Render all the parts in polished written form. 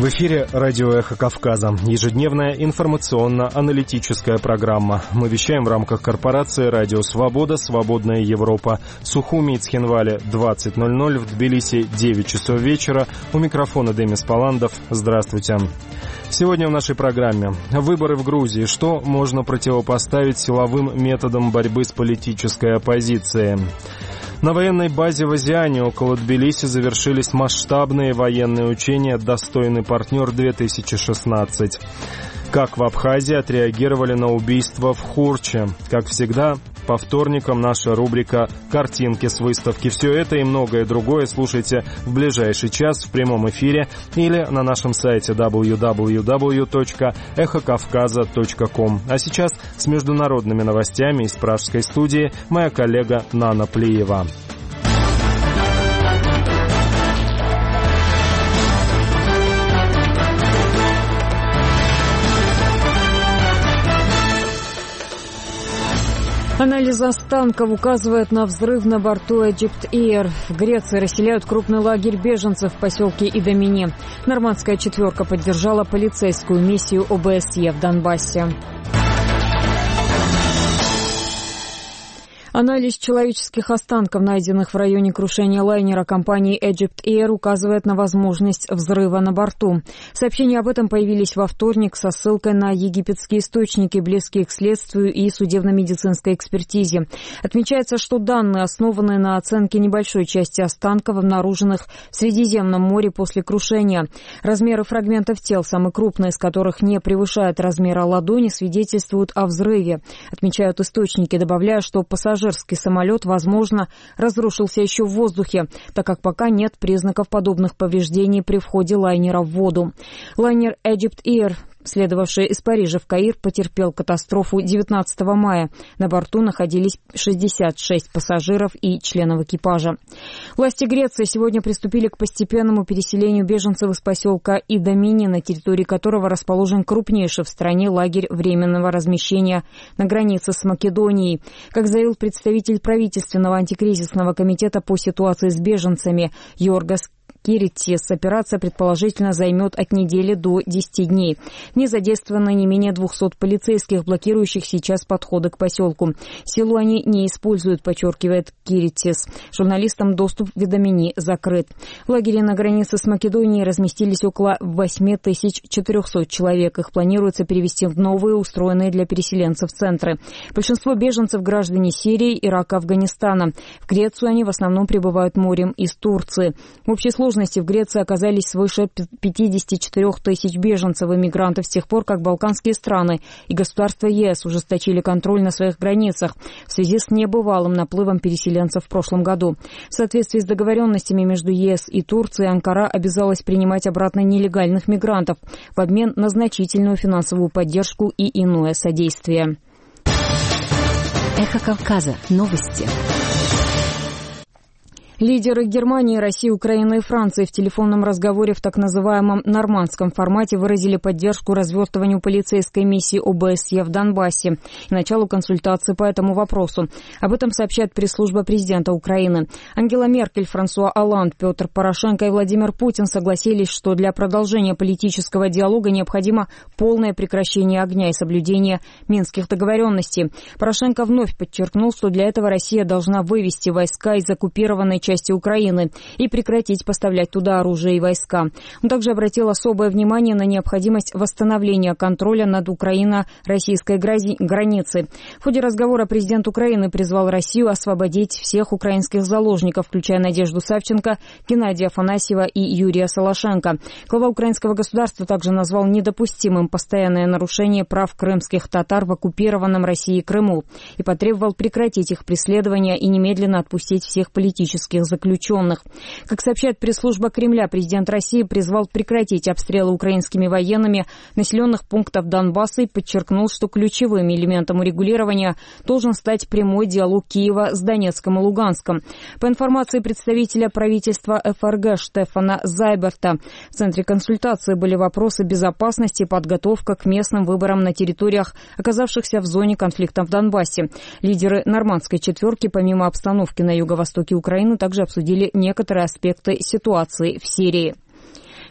В эфире радио «Эхо Кавказа». Ежедневная информационно-аналитическая программа. Мы вещаем в рамках корпорации «Радио Свобода», «Свободная Европа». Сухуми и Цхинвале 20:00, в Тбилиси 9 часов вечера. У микрофона Демис Паландов. Здравствуйте. Сегодня в нашей программе выборы в Грузии. Что можно противопоставить силовым методам борьбы с политической оппозицией? На военной базе в Азиане около Тбилиси завершились масштабные военные учения «Достойный партнер-2016». Как в Абхазии отреагировали на убийство в Хурче? Как всегда, по вторникам наша рубрика «Картинки с выставки». Все это и многое другое слушайте в ближайший час в прямом эфире или на нашем сайте www.эхокавказа.ком. А сейчас с международными новостями из пражской студии моя коллега Нана Плиева. Анализ останков указывает на взрыв на борту Egypt Air. В Греции расселяют крупный лагерь беженцев в поселке Идомени. Нормандская четверка поддержала полицейскую миссию ОБСЕ в Донбассе. Анализ человеческих останков, найденных в районе крушения лайнера компании Egypt Air, указывает на возможность взрыва на борту. Сообщения об этом появились во вторник со ссылкой на египетские источники, близкие к следствию и судебно-медицинской экспертизе. Отмечается, что данные основаны на оценке небольшой части останков, обнаруженных в Средиземном море после крушения. Размеры фрагментов тел, самые крупные из которых не превышают размера ладони, свидетельствуют о взрыве. Отмечают источники, добавляя, что пассажирский самолет, возможно, разрушился еще в воздухе, так как пока нет признаков подобных повреждений при входе лайнера в воду. Лайнер Egypt Air, следовавший из Парижа в Каир, потерпел катастрофу 19 мая. На борту находились 66 пассажиров и членов экипажа. Власти Греции сегодня приступили к постепенному переселению беженцев из поселка Идомени, на территории которого расположен крупнейший в стране лагерь временного размещения на границе с Македонией. Как заявил представитель правительственного антикризисного комитета по ситуации с беженцами Йоргос Киритис, операция предположительно займет от недели до 10 дней. В ней задействовано не менее 200 полицейских, блокирующих сейчас подходы к поселку. Силу они не используют, подчеркивает Киритис. Журналистам доступ в Идомени закрыт. В лагере на границе с Македонией разместились около 8400 человек. Их планируется перевести в новые, устроенные для переселенцев центры. Большинство беженцев – граждане Сирии, Ирака, Афганистана. В Грецию они в основном прибывают морем из Турции. В общей сложности в Греции оказались свыше 54 тысяч беженцев и мигрантов с тех пор, как балканские страны и государства ЕС ужесточили контроль на своих границах в связи с небывалым наплывом переселенцев в прошлом году. В соответствии с договоренностями между ЕС и Турцией, Анкара обязалась принимать обратно нелегальных мигрантов в обмен на значительную финансовую поддержку и иное содействие. Эхо Кавказа. Новости. Лидеры Германии, России, Украины и Франции в телефонном разговоре в так называемом нормандском формате выразили поддержку развертыванию полицейской миссии ОБСЕ в Донбассе и началу консультаций по этому вопросу. Об этом сообщает пресс-служба президента Украины. Ангела Меркель, Франсуа Олланд, Петр Порошенко и Владимир Путин согласились, что для продолжения политического диалога необходимо полное прекращение огня и соблюдение минских договоренностей. Порошенко вновь подчеркнул, что для этого Россия должна вывести войска из оккупированной части Украины и прекратить поставлять туда оружие и войска. Он также обратил особое внимание на необходимость восстановления контроля над украино-российской границей. В ходе разговора президент Украины призвал Россию освободить всех украинских заложников, включая Надежду Савченко, Геннадия Афанасьева и Юрия Солошенко. Глава украинского государства также назвал недопустимым постоянное нарушение прав крымских татар в оккупированном Россией Крыму и потребовал прекратить их преследование и немедленно отпустить всех политических заключенных. Как сообщает пресс-служба Кремля, президент России призвал прекратить обстрелы украинскими военными населенных пунктов Донбасса и подчеркнул, что ключевым элементом урегулирования должен стать прямой диалог Киева с Донецком и Луганском. По информации представителя правительства ФРГ Штефана Зайберта, в центре консультации были вопросы безопасности и подготовка к местным выборам на территориях, оказавшихся в зоне конфликта в Донбассе. Лидеры нормандской четверки, помимо обстановки на юго-востоке Украины, также обсудили некоторые аспекты ситуации в Сирии.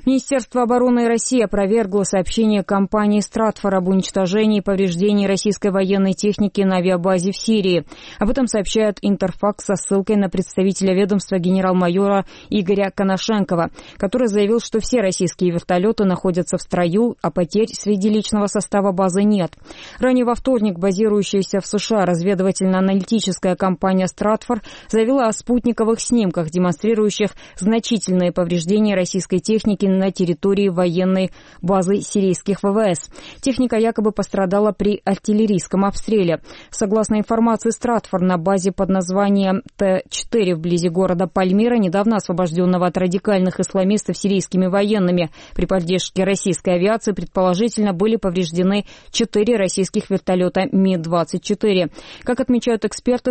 Министерство обороны России опровергло сообщение компании «Стратфор» об уничтожении и повреждении российской военной техники на авиабазе в Сирии. Об этом сообщает Интерфакс со ссылкой на представителя ведомства генерал-майора Игоря Коношенкова, который заявил, что все российские вертолеты находятся в строю, а потерь среди личного состава базы нет. Ранее во вторник базирующаяся в США разведывательно-аналитическая компания «Стратфор» заявила о спутниковых снимках, демонстрирующих значительные повреждения российской техники на территории военной базы сирийских ВВС. Техника якобы пострадала при артиллерийском обстреле. Согласно информации «Стратфор», на базе под названием Т-4 вблизи города Пальмира, недавно освобожденного от радикальных исламистов сирийскими военными, при поддержке российской авиации предположительно были повреждены 4 российских вертолета Ми-24. Как отмечают эксперты,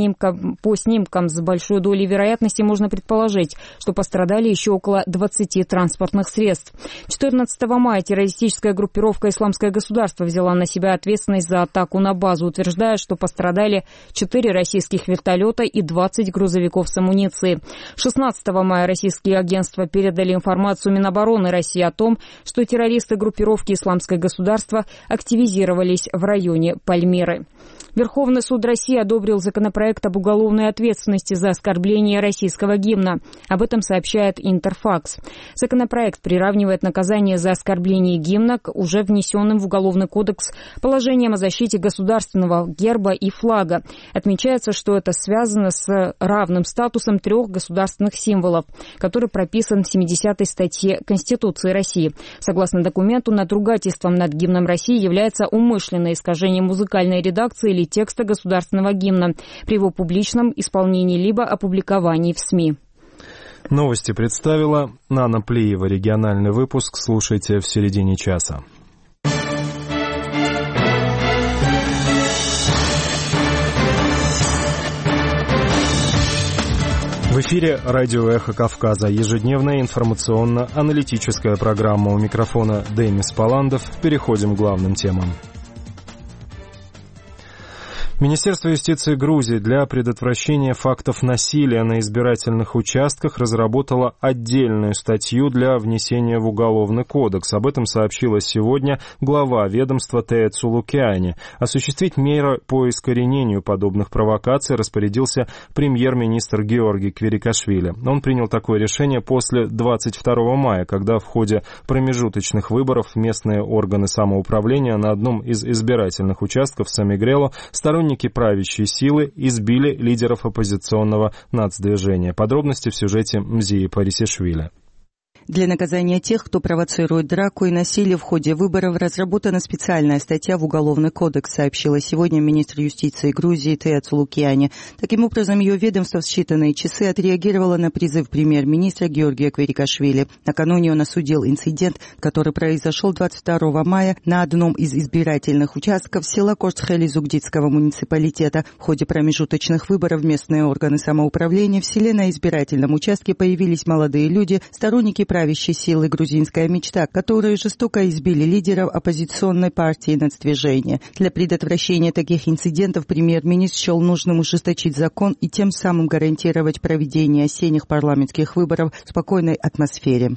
по снимкам с большой долей вероятности можно предположить, что пострадали еще около 20 транспортных средств. 14 мая террористическая группировка «Исламское государство» взяла на себя ответственность за атаку на базу, утверждая, что пострадали 4 российских вертолета и 20 грузовиков с амуницией. 16 мая российские агентства передали информацию Минобороны России о том, что террористы группировки «Исламское государство» активизировались в районе Пальмиры. Верховный суд России одобрил законопроект об уголовной ответственности за оскорбление российского гимна. Об этом сообщает Интерфакс. Законопроект приравнивает наказание за оскорбление гимна к уже внесенным в Уголовный кодекс положениям о защите государственного герба и флага. Отмечается, что это связано с равным статусом 3 государственных символов, который прописан в 70-й статье Конституции России. Согласно документу, надругательством над гимном России является умышленное искажение музыкальной редакции или текста государственного гимна при его публичном исполнении либо опубликовании в СМИ. Новости представила Нана Плиева. Региональный выпуск слушайте в середине часа. В эфире радио «Эхо Кавказа». Ежедневная информационно-аналитическая программа. У микрофона Демис Паландов. Переходим к главным темам. Министерство юстиции Грузии для предотвращения фактов насилия на избирательных участках разработало отдельную статью для внесения в Уголовный кодекс. Об этом сообщила сегодня глава ведомства Тея Цулукяни. Осуществить меры по искоренению подобных провокаций распорядился премьер-министр Георгий Квирикашвили. Он принял такое решение после 22 мая, когда в ходе промежуточных выборов местные органы самоуправления на одном из избирательных участков Самигрело сторонники правящей силы избили лидеров оппозиционного нацдвижения. Подробности в сюжете Мзии Парисишвили. Для наказания тех, кто провоцирует драку и насилие в ходе выборов, разработана специальная статья в Уголовный кодекс, сообщила сегодня министр юстиции Грузии Тея Цулукяни. Таким образом, ее ведомство в считанные часы отреагировало на призыв премьер-министра Георгия Квирикашвили. Накануне он осудил инцидент, который произошел 22 мая на одном из избирательных участков села Кошцхели-Зугдитского муниципалитета. В ходе промежуточных выборов местные органы самоуправления в селе на избирательном участке появились молодые люди, сторонники правящей силы «Грузинская мечта», которые жестоко избили лидеров оппозиционной партии нацдвижения. Для предотвращения таких инцидентов премьер-министр счел нужным ужесточить закон и тем самым гарантировать проведение осенних парламентских выборов в спокойной атмосфере.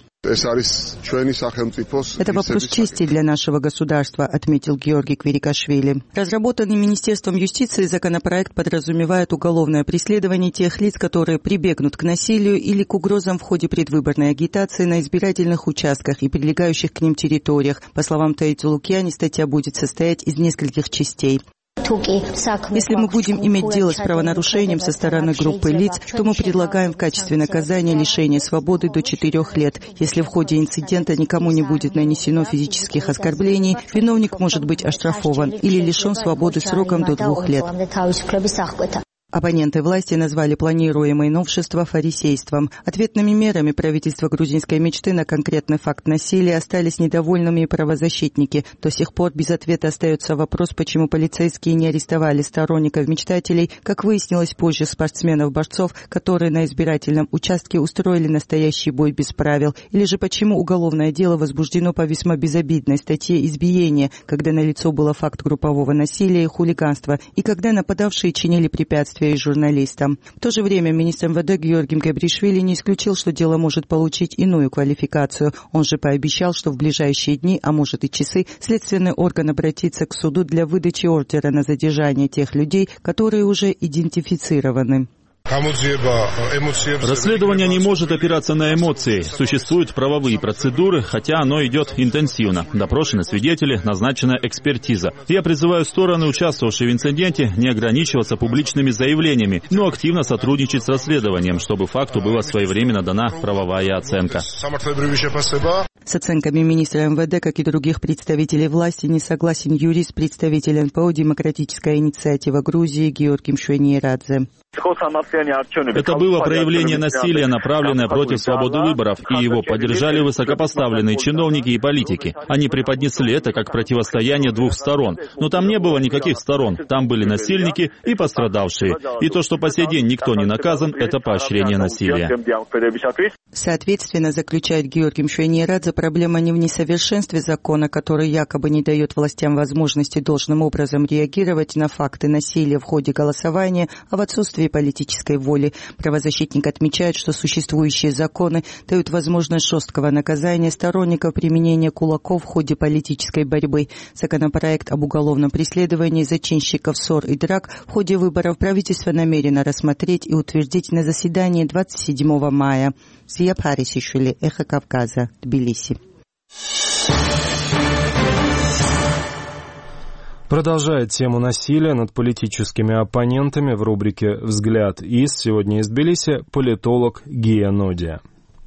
Это вопрос чести для нашего государства, отметил Георгий Квирикашвили. Разработанный Министерством юстиции законопроект подразумевает уголовное преследование тех лиц, которые прибегнут к насилию или к угрозам в ходе предвыборной агитации на избирательных участках и прилегающих к ним территориях. По словам Теи Цулукяни, статья будет состоять из нескольких частей. Если мы будем иметь дело с правонарушением со стороны группы лиц, то мы предлагаем в качестве наказания лишение свободы до 4 лет. Если в ходе инцидента никому не будет нанесено физических оскорблений, виновник может быть оштрафован или лишен свободы сроком до 2 лет. Оппоненты власти назвали планируемые новшества фарисейством. Ответными мерами правительства грузинской мечты на конкретный факт насилия остались недовольными и правозащитники. До сих пор без ответа остается вопрос, почему полицейские не арестовали сторонников мечтателей, как выяснилось позже, спортсменов-борцов, которые на избирательном участке устроили настоящий бой без правил. Или же почему уголовное дело возбуждено по весьма безобидной статье избиения, когда налицо было факт группового насилия и хулиганства, и когда нападавшие чинили препятствия следствия и журналистам. В то же время министр МВД Георгий Габришвили не исключил, что дело может получить иную квалификацию. Он же пообещал, что в ближайшие дни, а может и часы, следственный орган обратится к суду для выдачи ордера на задержание тех людей, которые уже идентифицированы. Расследование не может опираться на эмоции. Существуют правовые процедуры, хотя оно идет интенсивно. Допрошены свидетели, назначена экспертиза. Я призываю стороны, участвовавшие в инциденте, не ограничиваться публичными заявлениями, но активно сотрудничать с расследованием, чтобы факту была своевременно дана правовая оценка. С оценками министра МВД, как и других представителей власти, не согласен юрист, представитель НПО «Демократическая инициатива Грузии» Георгий Мшвенирадзе. Это было проявление насилия, направленное против свободы выборов, и его поддержали высокопоставленные чиновники и политики. Они преподнесли это как противостояние двух сторон. Но там не было никаких сторон. Там были насильники и пострадавшие. И то, что по сей день никто не наказан, это поощрение насилия. Соответственно, заключает Георгий Мшвенирадзе, проблема не в несовершенстве закона, который якобы не дает властям возможности должным образом реагировать на факты насилия в ходе голосования, а в отсутствии политической воли. Правозащитник отмечает, что существующие законы дают возможность жесткого наказания сторонников применения кулаков в ходе политической борьбы. Законопроект об уголовном преследовании зачинщиков ссор и драк в ходе выборов правительство намерено рассмотреть и утвердить на заседании 27 мая. Зия Парисишвили, Эхо Кавказа, Тбилиси. Продолжает тему насилия над политическими оппонентами в рубрике «Взгляд из». Сегодня из Тбилиси политолог Гия Нодия.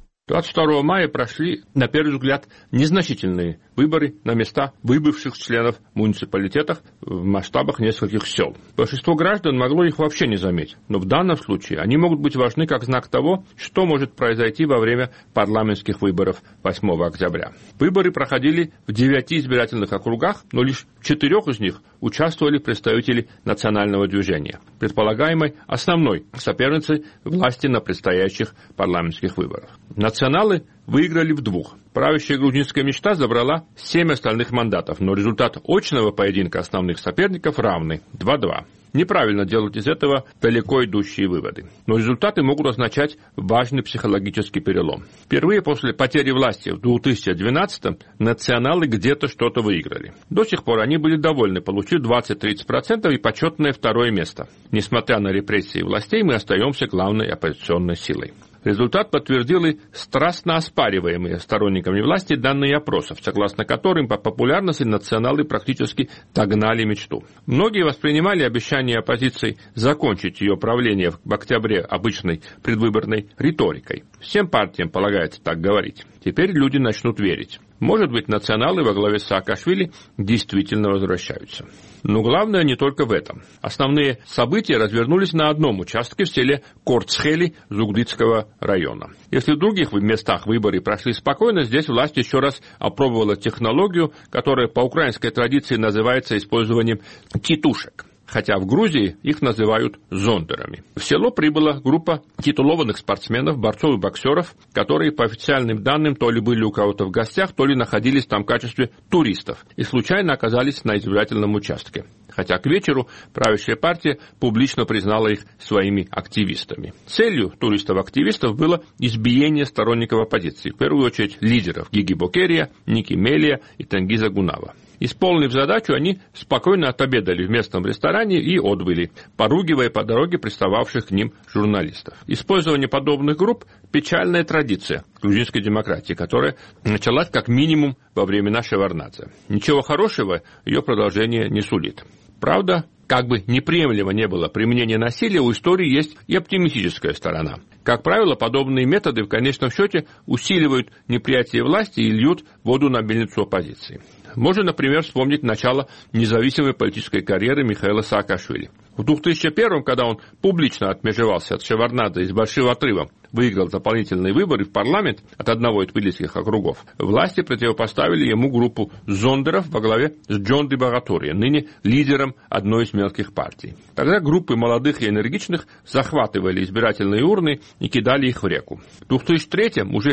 22 мая прошли, на первый взгляд, незначительные выборы на места выбывших членов муниципалитетов в масштабах нескольких сел. Большинство граждан могло их вообще не заметить, но в данном случае они могут быть важны как знак того, что может произойти во время парламентских выборов 8 октября. Выборы проходили в 9 избирательных округах, но лишь в 4 из них участвовали представители национального движения, предполагаемой основной соперницей власти на предстоящих парламентских выборах. Националы выиграли в 2. Правящая грузинская мечта забрала 7 остальных мандатов, но результат очного поединка основных соперников равный – 2-2. Неправильно делать из этого далеко идущие выводы. Но результаты могут означать важный психологический перелом. Впервые после потери власти в 2012-м националы где-то что-то выиграли. До сих пор они были довольны, получив 20-30% и почетное 2-е место. Несмотря на репрессии властей, мы остаемся главной оппозиционной силой. Результат подтвердил и страстно оспариваемые сторонниками власти данные опросов, согласно которым по популярности националы практически догнали мечту. Многие воспринимали обещание оппозиции закончить ее правление в октябре обычной предвыборной риторикой. Всем партиям полагается так говорить. Теперь люди начнут верить. Может быть, националы во главе с Саакашвили действительно возвращаются. Но главное не только в этом. Основные события развернулись на одном участке в селе Корцхели Зугдыцкого района. Если в других местах выборы прошли спокойно, здесь власть еще раз опробовала технологию, которая по украинской традиции называется использованием титушек. Хотя в Грузии их называют зондерами. В село прибыла группа титулованных спортсменов, борцов и боксеров, которые, по официальным данным, то ли были у кого-то в гостях, то ли находились там в качестве туристов и случайно оказались на избирательном участке. Хотя к вечеру правящая партия публично признала их своими активистами. Целью туристов-активистов было избиение сторонников оппозиции, в первую очередь лидеров Гиги Бокерия, Ники Мелия и Тенгиза Гунава. Исполнив задачу, они спокойно отобедали в местном ресторане и отбыли, поругивая по дороге пристававших к ним журналистов. Использование подобных групп – печальная традиция грузинской демократии, которая началась как минимум во времена Шеварднадзе. Ничего хорошего ее продолжение не сулит. Правда, как бы неприемлемо не было применение насилия, у истории есть и оптимистическая сторона. Как правило, подобные методы в конечном счете усиливают неприятие власти и льют воду на мельницу оппозиции. Можно, например, вспомнить начало независимой политической карьеры Михаила Саакашвили. В 2001-м, когда он публично отмежевался от Шеварднадзе и с большим отрывом выиграл дополнительные выборы в парламент от одного из тбилисских округов, власти противопоставили ему группу зондеров во главе с Джонди Багатурия, ныне лидером одной из мелких партий. Тогда группы молодых и энергичных захватывали избирательные урны и кидали их в реку. В 2003-м, уже перед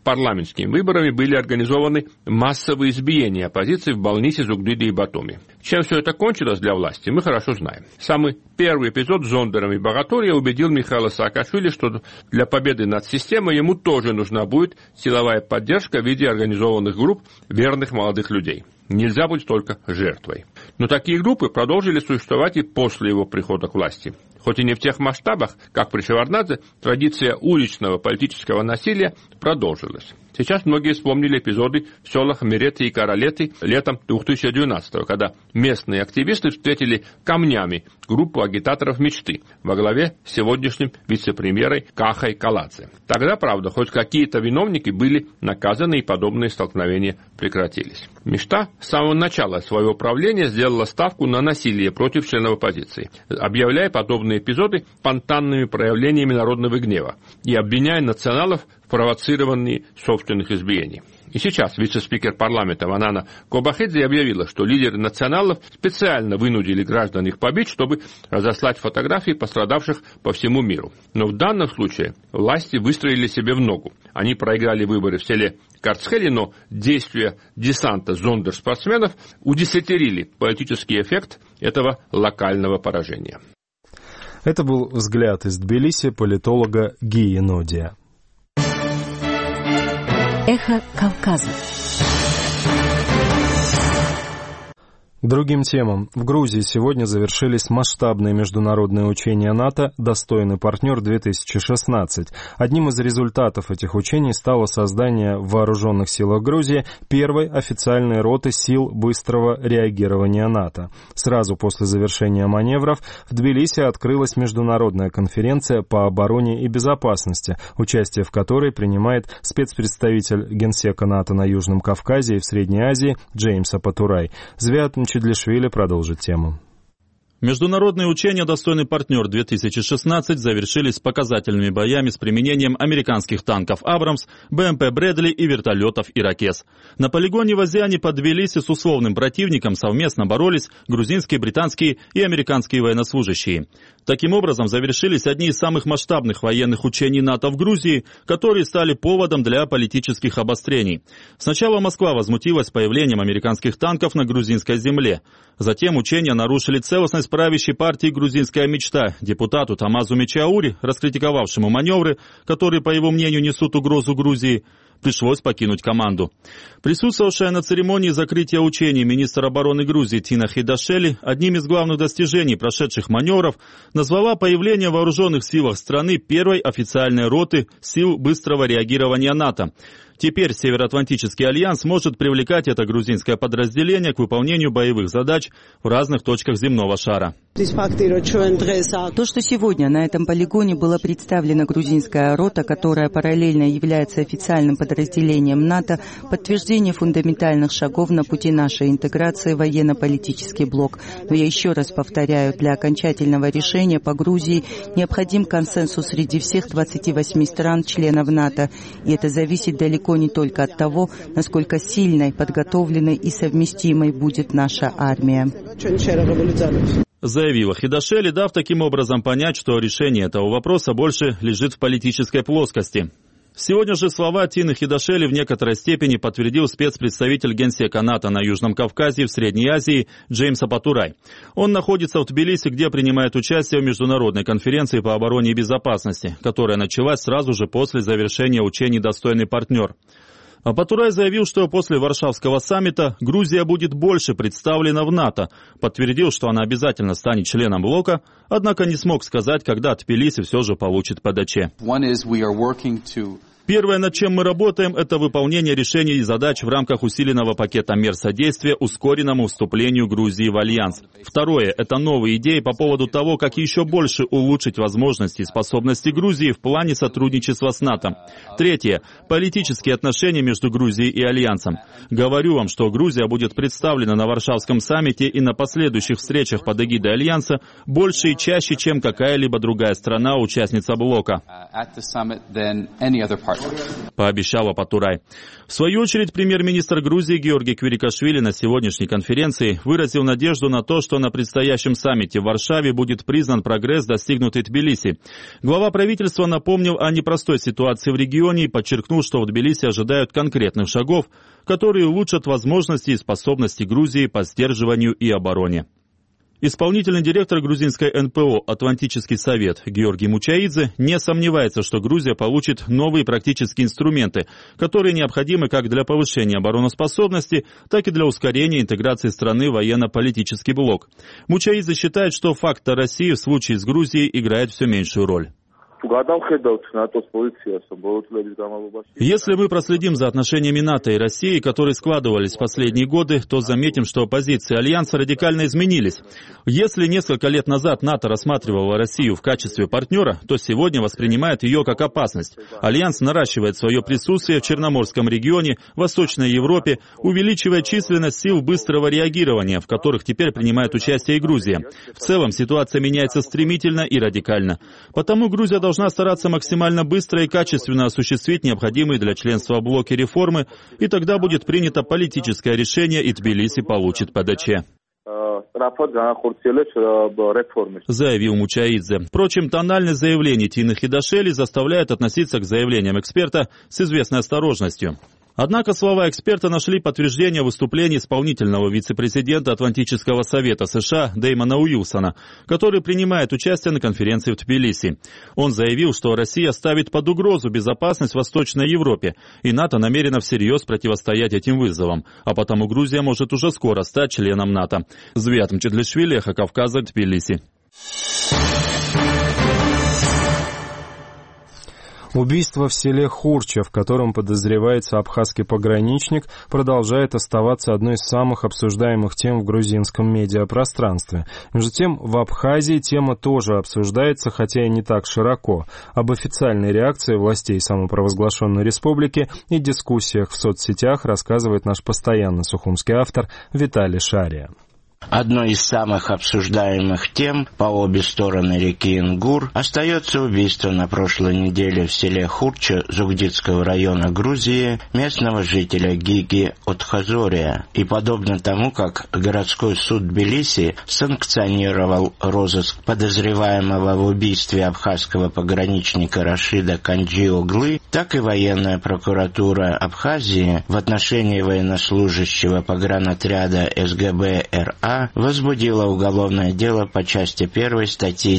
парламентскими выборами были организованы массовые избиения оппозиции в Балнисе, Зугдиде и Батуми. Чем все это кончилось для власти, мы хорошо знаем. Самый первый эпизод с Зондером и Богатурье убедил Михаила Саакашвили, что для победы над системой ему тоже нужна будет силовая поддержка в виде организованных групп верных молодых людей. Нельзя быть только жертвой. Но такие группы продолжили существовать и после его прихода к власти. Хоть и не в тех масштабах, как при Шеварднадзе, традиция уличного политического насилия продолжилась. Сейчас многие вспомнили эпизоды в селах Мереты и Каралеты летом 2012-го, когда местные активисты встретили камнями группу агитаторов «Мечты» во главе с сегодняшним вице-премьерой Кахой Каладзе. Тогда, правда, хоть какие-то виновники были наказаны, и подобные столкновения прекратились. «Мечта» с самого начала своего правления сделала ставку на насилие против членов оппозиции, объявляя подобные эпизоды спонтанными проявлениями народного гнева и обвиняя националов в провоцировании собственных избиений. И сейчас вице-спикер парламента Ванана Кобахидзе объявила, что лидеры националов специально вынудили граждан их побить, чтобы разослать фотографии пострадавших по всему миру. Но в данном случае власти выстроили себе в ногу. Они проиграли выборы в селе Карцхели, но действия десанта зондерспортсменов удесятерили политический эффект этого локального поражения. Это был взгляд из Тбилиси политолога Гии Нодия. Эхо Кавказа. К другим темам. В Грузии сегодня завершились масштабные международные учения НАТО «Достойный партнер-2016». Одним из результатов этих учений стало создание в Вооруженных силах Грузии первой официальной роты сил быстрого реагирования НАТО. Сразу после завершения маневров в Тбилиси открылась международная конференция по обороне и безопасности, участие в которой принимает спецпредставитель Генсека НАТО на Южном Кавказе и в Средней Азии Джеймс Апатурай. Звят Чедлишвили продолжит тему. Международные учения «Достойный партнер-2016» завершились показательными боями с применением американских танков «Абрамс», БМП «Брэдли» и вертолетов «Иракез». На полигоне в Азиане под Тбилиси с условным противником совместно боролись грузинские, британские и американские военнослужащие. Таким образом, завершились одни из самых масштабных военных учений НАТО в Грузии, которые стали поводом для политических обострений. Сначала Москва возмутилась появлением американских танков на грузинской земле. Затем учения нарушили целостность правящей партии «Грузинская мечта», депутату Тамазу Мечаури, раскритиковавшему маневры, которые, по его мнению, несут угрозу Грузии, пришлось покинуть команду. Присутствовавшая на церемонии закрытия учений министр обороны Грузии Тина Хидашели одним из главных достижений прошедших маневров назвала появление в вооруженных силах страны первой официальной роты сил быстрого реагирования НАТО. Теперь Североатлантический альянс может привлекать это грузинское подразделение к выполнению боевых задач в разных точках земного шара. То, что сегодня на этом полигоне была представлена грузинская рота, которая параллельно является официальным подразделением НАТО, подтверждение фундаментальных шагов на пути нашей интеграции в военно-политический блок. Но я еще раз повторяю, для окончательного решения по Грузии необходим консенсус среди всех 28 стран-членов НАТО, и это зависит далеко не только от того, насколько сильной, подготовленной и совместимой будет наша армия. Заявила Хидашели, дав таким образом понять, что решение этого вопроса больше лежит в политической плоскости. Сегодня же слова Тины Хидашели в некоторой степени подтвердил спецпредставитель Генсека НАТО на Южном Кавказе и в Средней Азии Джеймс Апатурай. Он находится в Тбилиси, где принимает участие в международной конференции по обороне и безопасности, которая началась сразу же после завершения учений «Достойный партнер». Апатурай заявил, что после Варшавского саммита Грузия будет больше представлена в НАТО, подтвердил, что она обязательно станет членом блока, однако не смог сказать, когда Тбилиси все же получит ПДЧ. Первое, над чем мы работаем, это выполнение решений и задач в рамках усиленного пакета мер содействия ускоренному вступлению Грузии в Альянс. Второе, это новые идеи по поводу того, как еще больше улучшить возможности и способности Грузии в плане сотрудничества с НАТО. Третье, политические отношения между Грузией и Альянсом. Говорю вам, что Грузия будет представлена на Варшавском саммите и на последующих встречах под эгидой Альянса больше и чаще, чем какая-либо другая страна-участница блока. пообещал Апатурай. В свою очередь, премьер-министр Грузии Георгий Квирикашвили на сегодняшней конференции выразил надежду на то, что на предстоящем саммите в Варшаве будет признан прогресс, достигнутый Тбилиси. Глава правительства напомнил о непростой ситуации в регионе и подчеркнул, что в Тбилиси ожидают конкретных шагов, которые улучшат возможности и способности Грузии по сдерживанию и обороне. Исполнительный директор грузинской НПО «Атлантический совет» Георгий Мучаидзе не сомневается, что Грузия получит новые практические инструменты, которые необходимы как для повышения обороноспособности, так и для ускорения интеграции страны в военно-политический блок. Мучаидзе считает, что фактор России в случае с Грузией играет все меньшую роль. Если мы проследим за отношениями НАТО и России, которые складывались в последние годы, то заметим, что позиции Альянса радикально изменились. Если несколько лет назад НАТО рассматривало Россию в качестве партнера, то сегодня воспринимает ее как опасность. Альянс наращивает свое присутствие в Черноморском регионе, Восточной Европе, увеличивая численность сил быстрого реагирования, в которых теперь принимает участие и Грузия. В целом ситуация меняется стремительно и радикально. Потому Грузия должна стараться максимально быстро и качественно осуществить необходимые для членства в блоке реформы, и тогда будет принято политическое решение, и Тбилиси получит ПДЧ. Заявил Мучаидзе. Впрочем, тональность заявлений Тины Хидашели заставляет относиться к заявлениям эксперта с известной осторожностью. Однако слова эксперта нашли подтверждение в выступлении исполнительного вице-президента Атлантического совета США Дэймона Уилсона, который принимает участие на конференции в Тбилиси. Он заявил, что Россия ставит под угрозу безопасность в Восточной Европе, и НАТО намерено всерьез противостоять этим вызовам, а потому Грузия может уже скоро стать членом НАТО. Звят Мчедлишвили, Эхо Кавказа, Тбилиси. Убийство в селе Хурча, в котором подозревается абхазский пограничник, продолжает оставаться одной из самых обсуждаемых тем в грузинском медиапространстве. Между тем, в Абхазии тема тоже обсуждается, хотя и не так широко. Об официальной реакции властей самопровозглашенной республики и дискуссиях в соцсетях рассказывает наш постоянный сухумский автор Виталий Шария. Одной из самых обсуждаемых тем по обе стороны реки Ингур остается убийство на прошлой неделе в селе Хурча Зугдитского района Грузии местного жителя Гиги Отхазория. И подобно тому, как городской суд Тбилиси санкционировал розыск подозреваемого в убийстве абхазского пограничника Рашида Канджи-Оглы, так и военная прокуратура Абхазии в отношении военнослужащего погранотряда СГБ РА возбудила уголовное дело по части 1 статьи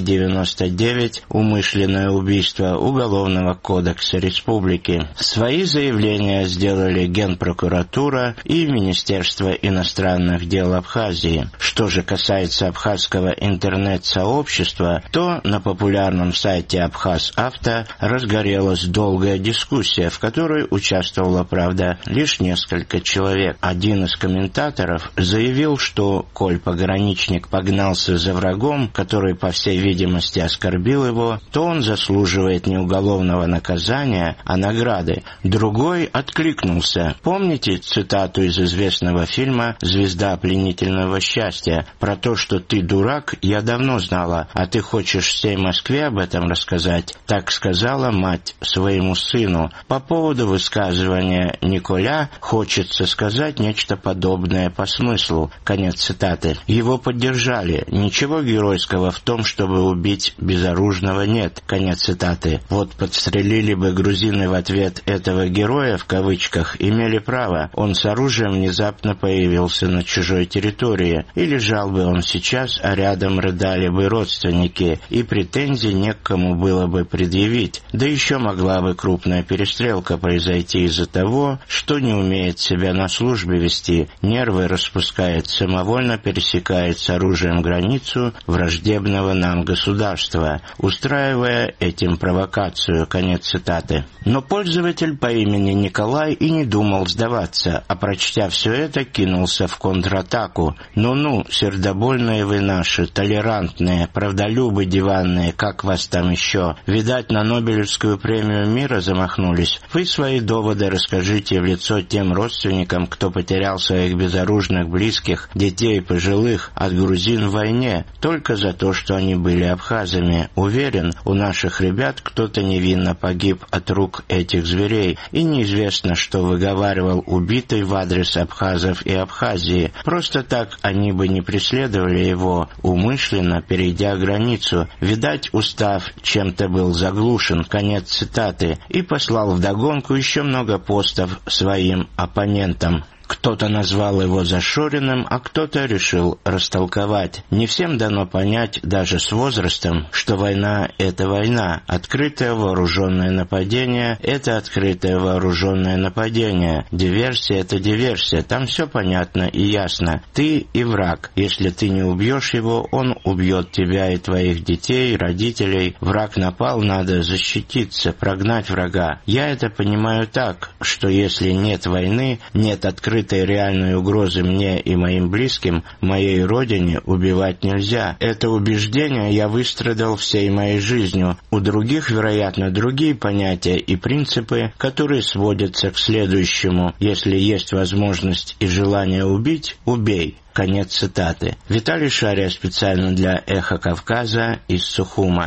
99 «Умышленное убийство» Уголовного кодекса республики. Свои заявления сделали Генпрокуратура и Министерство иностранных дел Абхазии. Что же касается абхазского интернет-сообщества, то на популярном сайте Абхаз-Авто разгорелась долгая дискуссия, в которой участвовало, правда, лишь несколько человек. Один из комментаторов заявил, что коль пограничник погнался за врагом, который, по всей видимости, оскорбил его, то он заслуживает не уголовного наказания, а награды. Другой откликнулся. Помните цитату из известного фильма «Звезда пленительного счастья»? Про то, что ты дурак, я давно знала, а ты хочешь всей Москве об этом рассказать? Так сказала мать своему сыну. По поводу высказывания Николя хочется сказать нечто подобное по смыслу. Конец цитаты. Его поддержали. Ничего геройского в том, чтобы убить безоружного, нет. Конец цитаты. Вот подстрелили бы грузины в ответ этого героя, в кавычках, имели право. Он с оружием внезапно появился на чужой территории. И лежал бы он сейчас, а рядом рыдали бы родственники, и претензий не к кому было бы предъявить. Да еще могла бы крупная перестрелка произойти из-за того, что не умеет себя на службе вести, нервы распускает, самовольно пересекает с оружием границу враждебного нам государства, устраивая этим провокацию. Конец цитаты. Но пользователь по имени Николай и не думал сдаваться, а прочтя все это, кинулся в контратаку. Ну-ну, сердобольные вы наши, толерантные, правдолюбы диванные, как вас там еще? Видать, на Нобелевскую премию мира замахнулись? Вы свои доводы расскажите в лицо тем родственникам, кто потерял своих безоружных близких, детей, пожилых от грузин в войне только за то, что они были абхазами. Уверен, у наших ребят кто-то невинно погиб от рук этих зверей, и неизвестно, что выговаривал убитый в адрес абхазов и Абхазии. Просто так они бы не преследовали его, умышленно перейдя границу. Видать, устав чем-то был заглушен, конец цитаты, и послал вдогонку еще много постов своим оппонентам. Кто-то назвал его зашоренным, а кто-то решил растолковать. Не всем дано понять, даже с возрастом, что война — это война. Открытое вооруженное нападение — это открытое вооруженное нападение. Диверсия — это диверсия. Там все понятно и ясно. Ты и враг. Если ты не убьешь его, он убьет тебя и твоих детей, родителей. Враг напал, надо защититься, прогнать врага. Я это понимаю так, что если нет войны, нет открытой реальной угрозы мне и моим близким, моей родине, убивать нельзя. Это убеждение я выстрадал всей моей жизнью. У других, вероятно, другие понятия и принципы, которые сводятся к следующему: если есть возможность и желание убить, убей. Конец цитаты. Виталий Шария специально для «Эхо Кавказа» из Сухума.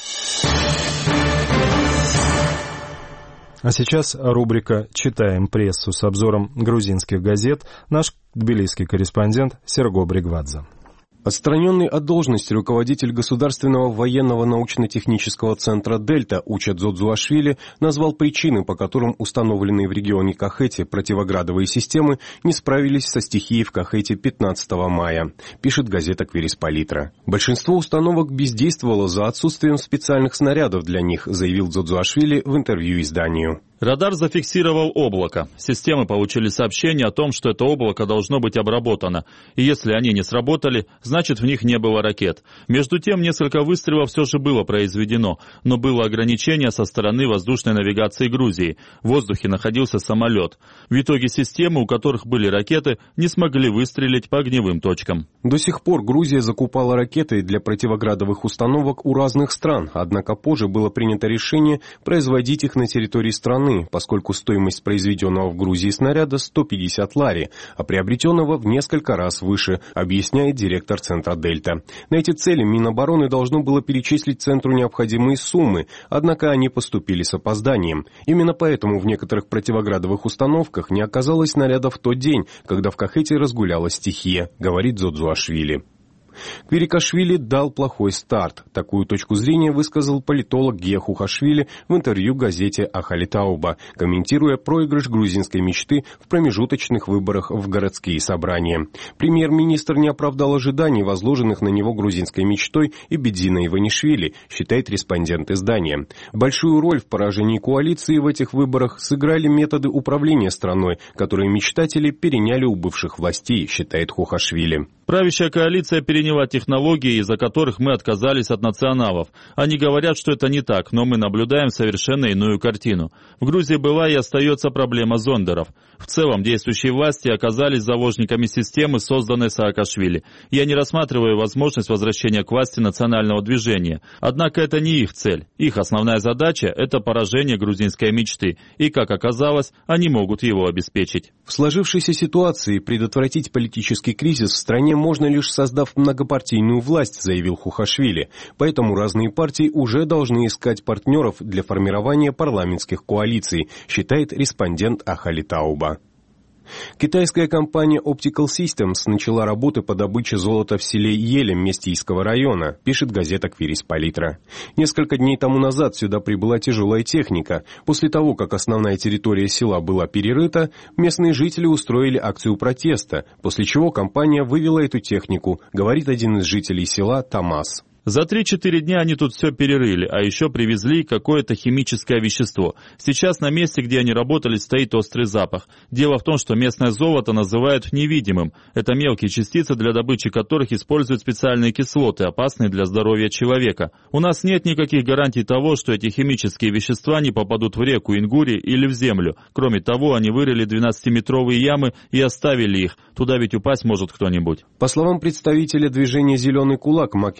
А сейчас рубрика «Читаем прессу» с обзором грузинских газет. Наш тбилисский корреспондент Серго Бригвадзе. Отстраненный от должности руководитель Государственного военного научно-технического центра «Дельта» Уча Дзодзуашвили назвал причины, по которым установленные в регионе Кахети противоградовые системы не справились со стихией в Кахете 15 мая, пишет газета «Квирис-Палитра». Большинство установок бездействовало за отсутствием специальных снарядов для них, заявил Дзодзуашвили в интервью изданию. Радар зафиксировал облако. Системы получили сообщение о том, что это облако должно быть обработано, и если они не сработали, значит в них не было ракет. Между тем, несколько выстрелов все же было произведено, но было ограничение со стороны воздушной навигации Грузии. В воздухе находился самолет. В итоге системы, у которых были ракеты, не смогли выстрелить по огневым точкам. До сих пор Грузия закупала ракеты для противоградовых установок у разных стран, однако позже было принято решение производить их на территории страны, поскольку стоимость произведенного в Грузии снаряда 150 лари, а приобретенного в несколько раз выше, объясняет директор центра «Дельта». На эти цели Минобороны должно было перечислить центру необходимые суммы, однако они поступили с опозданием. Именно поэтому в некоторых противоградовых установках не оказалось снарядов в тот день, когда в Кахете разгулялась стихия, говорит Дзодзуашвили. Квирикашвили дал плохой старт. Такую точку зрения высказал политолог Гия Хухашвили в интервью газете «Ахалитауба», комментируя проигрыш грузинской мечты в промежуточных выборах в городские собрания. Премьер-министр не оправдал ожиданий, возложенных на него грузинской мечтой и Бедзина Иванишвили, считает респондент издания. Большую роль в поражении коалиции в этих выборах сыграли методы управления страной, которые мечтатели переняли у бывших властей, считает Хухашвили. Правящая коалиция переняла технологии, из-за которых мы отказались от националов. Они говорят, что это не так, но мы наблюдаем совершенно иную картину. В Грузии была и остается проблема зондеров. В целом, действующие власти оказались заложниками системы, созданной Саакашвили. Я не рассматриваю возможность возвращения к власти национального движения. Однако это не их цель. Их основная задача – это поражение грузинской мечты. И, как оказалось, они могут его обеспечить. В сложившейся ситуации предотвратить политический кризис в стране можно лишь создав многопартийную власть, заявил Хухашвили. Поэтому разные партии уже должны искать партнеров для формирования парламентских коалиций, считает респондент Ахалитауба. Китайская компания Optical Systems начала работы по добыче золота в селе Елем Местийского района, пишет газета «Квирис-Палитра». Несколько дней тому назад сюда прибыла тяжелая техника. После того, как основная территория села была перерыта, местные жители устроили акцию протеста, после чего компания вывела эту технику, говорит один из жителей села Тамас. За 3-4 дня они тут все перерыли, а еще привезли какое-то химическое вещество. Сейчас на месте, где они работали, стоит острый запах. Дело в том, что местное золото называют невидимым. Это мелкие частицы, для добычи которых используют специальные кислоты, опасные для здоровья человека. У нас нет никаких гарантий того, что эти химические вещества не попадут в реку Ингури или в землю. Кроме того, они вырыли 12-метровые ямы и оставили их. Туда ведь упасть может кто-нибудь. По словам представителя движения «Зеленый кулак» Маки Квициани,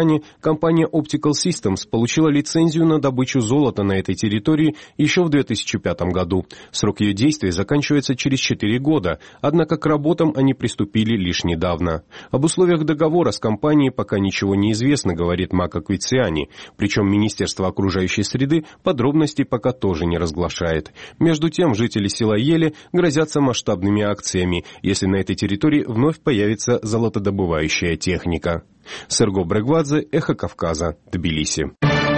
Казахстане, компания Optical Systems получила лицензию на добычу золота на этой территории еще в 2005 году. Срок ее действия заканчивается через 4 года, однако к работам они приступили лишь недавно. Об условиях договора с компанией пока ничего не известно, говорит Мака Квициани, причем Министерство окружающей среды подробностей пока тоже не разглашает. Между тем, жители села Ели грозятся масштабными акциями, если на этой территории вновь появится золотодобывающая техника. Серго Брегвадзе, Эхо Кавказа, Тбилиси.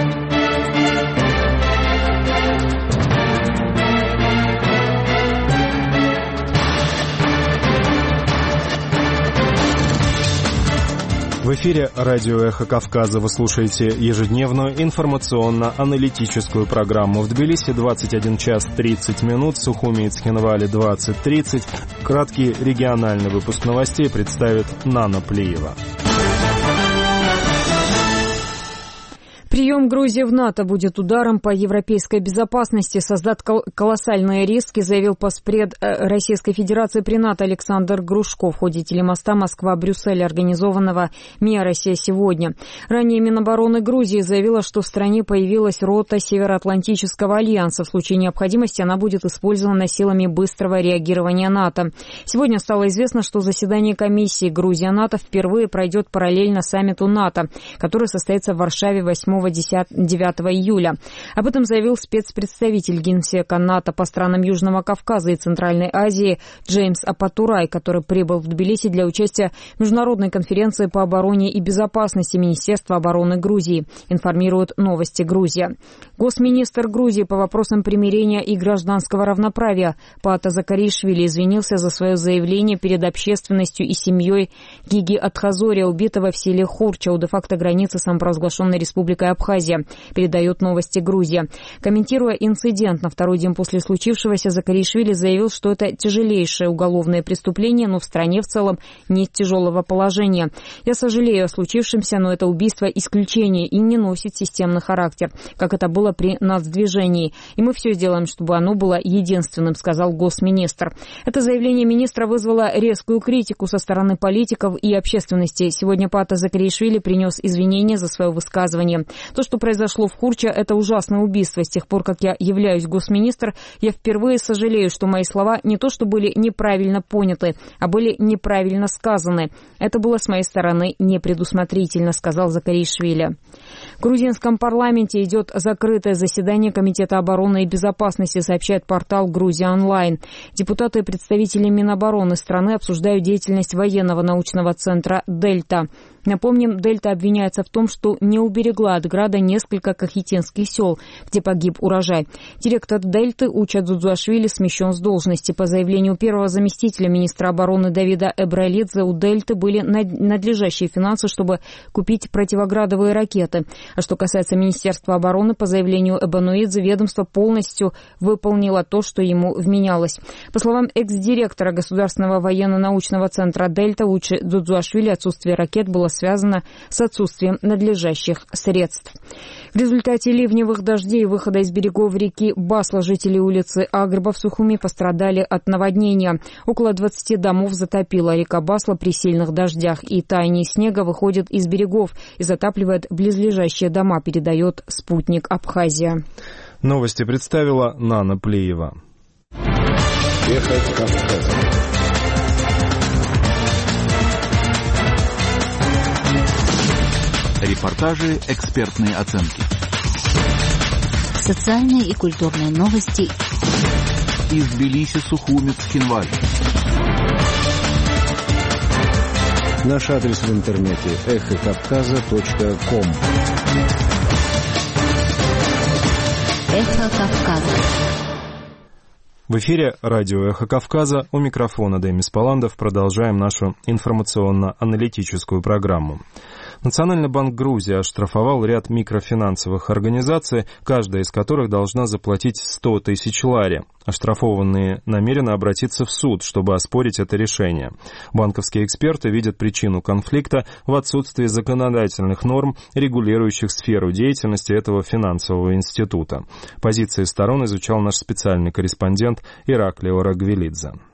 В эфире радио «Эхо Кавказа» вы слушаете ежедневную информационно-аналитическую программу. В Тбилиси 21 час 30 минут, в Сухуми и Цхинвале 20:30. Краткий региональный выпуск новостей представит Нана Плиева. Прием Грузии в НАТО будет ударом по европейской безопасности, создаст колоссальные риски, заявил постпред Российской Федерации при НАТО Александр Грушко в ходе телемоста Москва-Брюссель, организованного МИА «Россия сегодня». Ранее Минобороны Грузии заявила, что в стране появилась рота Североатлантического альянса. В случае необходимости она будет использована силами быстрого реагирования НАТО. Сегодня стало известно, что заседание комиссии Грузия-НАТО впервые пройдет параллельно саммиту НАТО, который состоится в Варшаве 8-9 июля. Об этом заявил спецпредставитель Генсека НАТО по странам Южного Кавказа и Центральной Азии Джеймс Апатурай, который прибыл в Тбилиси для участия в международной конференции по обороне и безопасности Министерства обороны Грузии, информирует «Новости Грузия». Госминистр Грузии по вопросам примирения и гражданского равноправия Пата Закаришвили извинился за свое заявление перед общественностью и семьей Гиги Атхазория, убитого в селе Хурча у де-факто границы самопровозглашенной республикой Абхазия, передает «Новости Грузия». Комментируя инцидент на второй день после случившегося, Закаришвили заявил, что это тяжелейшее уголовное преступление, но в стране в целом нет тяжелого положения. «Я сожалею о случившемся, но это убийство исключение и не носит системный характер, как это было при нацдвижении. И мы все сделаем, чтобы оно было единственным», сказал госминистр. Это заявление министра вызвало резкую критику со стороны политиков и общественности. Сегодня Пата Закаришвили принес извинения за свое высказывание. То, что произошло в Хурча, это ужасное убийство. С тех пор, как я являюсь госминистром, я впервые сожалею, что мои слова не то что были неправильно поняты, а были неправильно сказаны. Это было с моей стороны непредусмотрительно, сказал Закаришвили. В грузинском парламенте идет закрытое заседание Комитета обороны и безопасности, сообщает портал «Грузия онлайн». Депутаты и представители Минобороны страны обсуждают деятельность военного научного центра «Дельта». Напомним, Дельта обвиняется в том, что не уберегла от града несколько кахетинских сел, где погиб урожай. Директор Дельты Уча Дзудзуашвили смещен с должности. По заявлению первого заместителя министра обороны Давида Эбралидзе, у Дельты были надлежащие финансы, чтобы купить противоградовые ракеты. А что касается Министерства обороны, по заявлению Эбануидзе, ведомство полностью выполнило то, что ему вменялось. По словам экс-директора Государственного военно-научного центра Дельта Учи Дзудзуашвили, отсутствие ракет было связано с отсутствием надлежащих средств. В результате ливневых дождей и выхода из берегов реки Басла жители улицы Агрба в Сухуми пострадали от наводнения. Около 20 домов затопила река Басла при сильных дождях, и таяние снега выходит из берегов и затапливает близлежащие дома, передает спутник Абхазия. Новости представила Нана Плиева. Эхо Кавказа. Репортажи, экспертные оценки. Социальные и культурные новости. Из Тбилиси, Сухуми, Цхинвале. Наш адрес в интернете эхокавказа.ком. Эхо Кавказа. В эфире радио «Эхо Кавказа», у микрофона Демис Паландов. Продолжаем нашу информационно-аналитическую программу. Национальный банк Грузии оштрафовал ряд микрофинансовых организаций, каждая из которых должна заплатить 100 тысяч лари. Оштрафованные намерены обратиться в суд, чтобы оспорить это решение. Банковские эксперты видят причину конфликта в отсутствии законодательных норм, регулирующих сферу деятельности этого финансового института. Позиции сторон изучал наш специальный корреспондент Ираклио Рагвелидзе.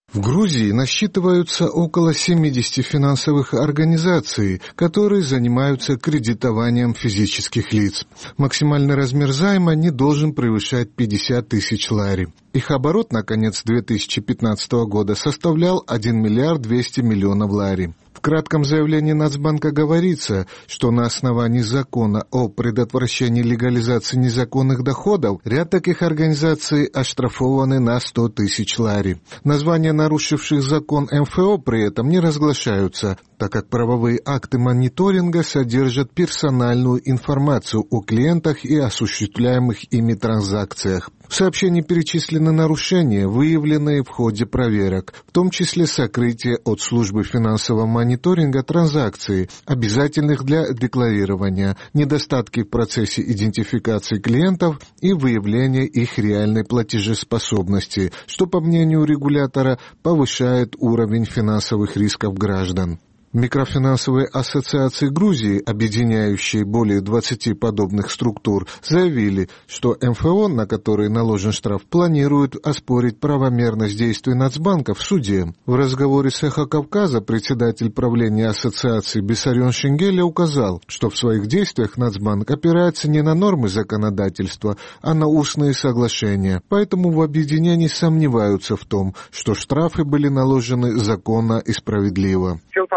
В Грузии насчитываются около 70 финансовых организаций, которые занимаются кредитованием физических лиц. Максимальный размер займа не должен превышать 50 тысяч лари. Их оборот на конец 2015 года составлял 1 миллиард 200 миллионов лари. В кратком заявлении Нацбанка говорится, что на основании закона о предотвращении легализации незаконных доходов ряд таких организаций оштрафованы на 100 тысяч лари. Названия нарушивших закон МФО при этом не разглашаются, так как правовые акты мониторинга содержат персональную информацию о клиентах и осуществляемых ими транзакциях. В сообщении перечислены нарушения, выявленные в ходе проверок, в том числе сокрытие от службы финансового мониторинга транзакций, обязательных для декларирования, недостатки в процессе идентификации клиентов и выявления их реальной платежеспособности, что, по мнению регулятора, повышает уровень финансовых рисков граждан. Микрофинансовые ассоциации Грузии, объединяющие более 20 подобных структур, заявили, что МФО, на которые наложен штраф, планируют оспорить правомерность действий Нацбанка в суде. В разговоре с «Эхо Кавказа» председатель правления ассоциации Бессарён Шенгеля указал, что в своих действиях Нацбанк опирается не на нормы законодательства, а на устные соглашения. Поэтому в объединении сомневаются в том, что штрафы были наложены законно и справедливо.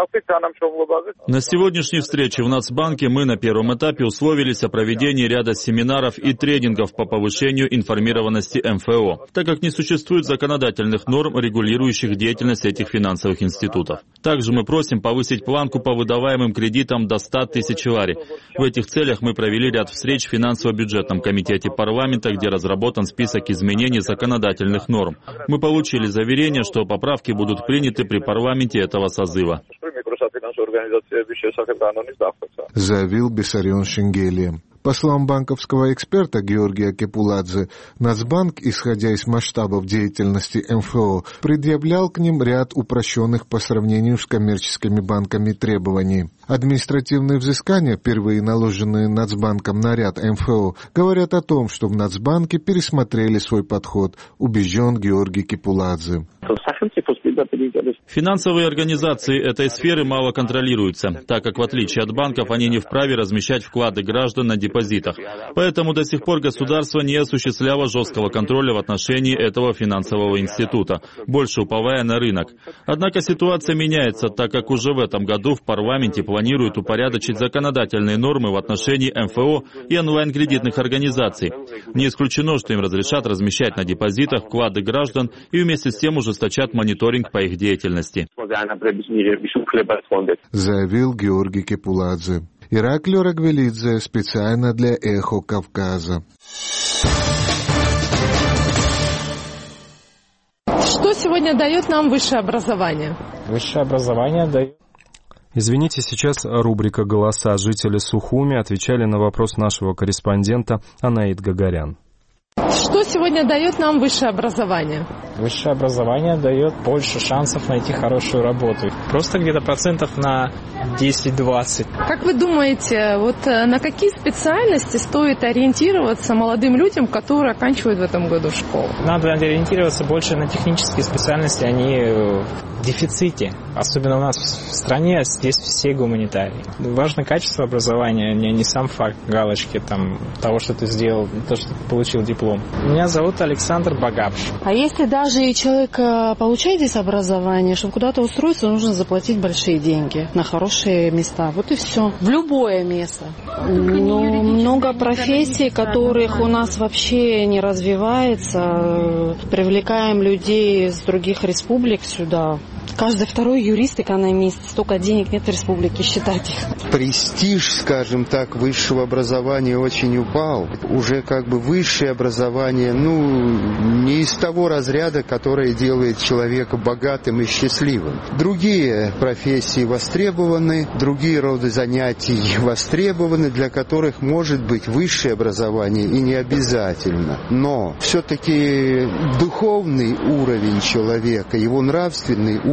На сегодняшней встрече в Нацбанке мы на первом этапе условились о проведении ряда семинаров и тренингов по повышению информированности МФО, так как не существует законодательных норм, регулирующих деятельность этих финансовых институтов. Также мы просим повысить планку по выдаваемым кредитам до 100 тысяч лари. В этих целях мы провели ряд встреч в финансово-бюджетном комитете парламента, где разработан список изменений законодательных норм. Мы получили заверение, что поправки будут приняты при парламенте этого созыва. Заявил Бессарён Шенгеля. По словам банковского эксперта Георгия Кепуладзе, Нацбанк, исходя из масштабов деятельности МФО, предъявлял к ним ряд упрощенных по сравнению с коммерческими банками требований. Административные взыскания, впервые наложенные Нацбанком на ряд МФО, говорят о том, что в Нацбанке пересмотрели свой подход, убежден Георгий Кепуладзе. Финансовые организации этой сферы мало контролируются, так как в отличие от банков они не вправе размещать вклады граждан на депозитах. Поэтому до сих пор государство не осуществляло жесткого контроля в отношении этого финансового института, больше уповая на рынок. Однако ситуация меняется, так как уже в этом году в парламенте планируют упорядочить законодательные нормы в отношении МФО и онлайн-кредитных организаций. Не исключено, что им разрешат размещать на депозитах вклады граждан и вместе с тем ужесточат мониторинг по их деятельности. Заявил Георгий Кепуладзе. Ираклио Рагвелидзе специально для «Эхо Кавказа». Что сегодня дает нам высшее образование? Высшее образование дает... Извините, сейчас рубрика «Голоса». Жители Сухуми отвечали на вопрос нашего корреспондента Анаид Гагарян. Что сегодня дает нам высшее образование? Высшее образование дает больше шансов найти хорошую работу. Просто где-то процентов на 10-20. Как вы думаете, вот на какие специальности стоит ориентироваться молодым людям, которые оканчивают в этом году школу? Надо ориентироваться больше на технические специальности, они в дефиците. Особенно у нас в стране, здесь все гуманитарии. Важно качество образования, а не сам факт галочки того, что ты сделал, то, что ты получил диплом. Меня зовут Александр Багапш. А если даже человек получает здесь образование, чтобы куда-то устроиться, нужно заплатить большие деньги на хорошие места. Вот и все. В любое место. Но много профессий, которых у нас вообще не развивается. Привлекаем людей из других республик сюда. Каждый второй юрист, экономист. Столько денег нет в республике, считать их. Престиж, скажем так, высшего образования очень упал. Уже высшее образование, не из того разряда, которое делает человека богатым и счастливым. Другие профессии востребованы, другие роды занятий востребованы, для которых может быть высшее образование и не обязательно. Но все-таки духовный уровень человека, его нравственный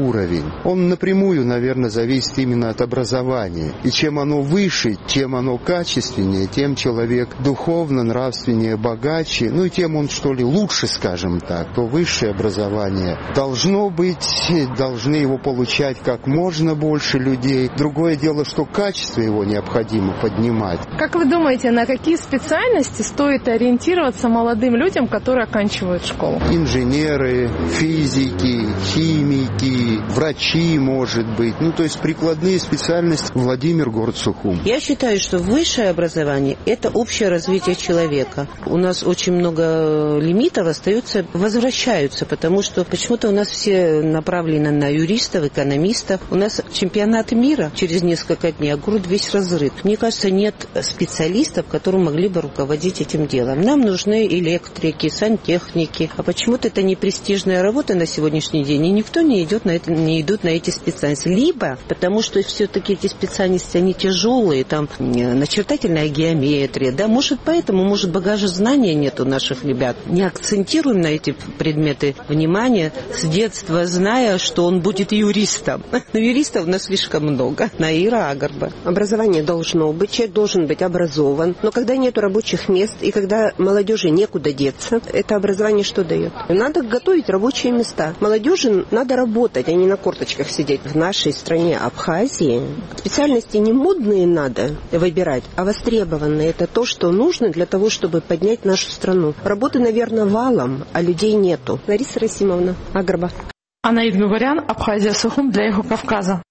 уровень. Он напрямую, наверное, зависит именно от образования. И чем оно выше, тем оно качественнее, тем человек духовно, нравственнее, богаче, ну и тем он, что ли, лучше, скажем так. То высшее образование должно быть, должны его получать как можно больше людей. Другое дело, что качество его необходимо поднимать. Как вы думаете, на какие специальности стоит ориентироваться молодым людям, которые оканчивают школу? Инженеры, физики, химики, врачи, может быть. Ну, то есть прикладные специальности. Владимир, город Сухум. Я считаю, что высшее образование – это общее развитие человека. У нас очень много лимитов остаются, возвращаются, потому что почему-то у нас все направлены на юристов, экономистов. У нас чемпионат мира через несколько дней, а город весь разрыт. Мне кажется, нет специалистов, которые могли бы руководить этим делом. Нам нужны электрики, сантехники. А почему-то это не престижная работа на сегодняшний день, и никто не идет на это, не идут на эти специальности. Либо потому, что все-таки эти специальности, они тяжелые, там начертательная геометрия, да, может поэтому, может багажа знаний нет у наших ребят. Не акцентируем на эти предметы внимание с детства, зная, что он будет юристом. Но юристов у нас слишком много. Наира Агарба. Образование должно быть, человек должен быть образован, но когда нет рабочих мест и когда молодежи некуда деться, это образование что дает? Надо готовить рабочие места. Молодежи надо работать, а не на корточках сидеть. В нашей стране Абхазии специальности не модные надо выбирать, а востребованные. Это то, что нужно для того, чтобы поднять нашу страну. Работы, наверное, валом, а людей нету. Лариса Расимовна, Агарба. Анаид Габарян, Абхазия, Сухум для Эхо Кавказа.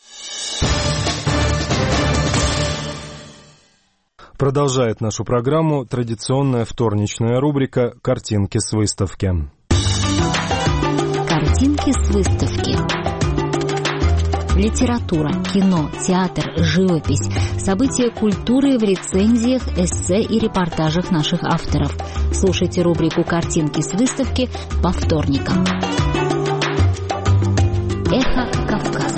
Продолжает нашу программу традиционная вторничная рубрика «Картинки с выставки». Картинки с выставки. Литература, кино, театр, живопись, события культуры в рецензиях, эссе и репортажах наших авторов. Слушайте рубрику «Картинки с выставки» по вторникам. Эхо Кавказа.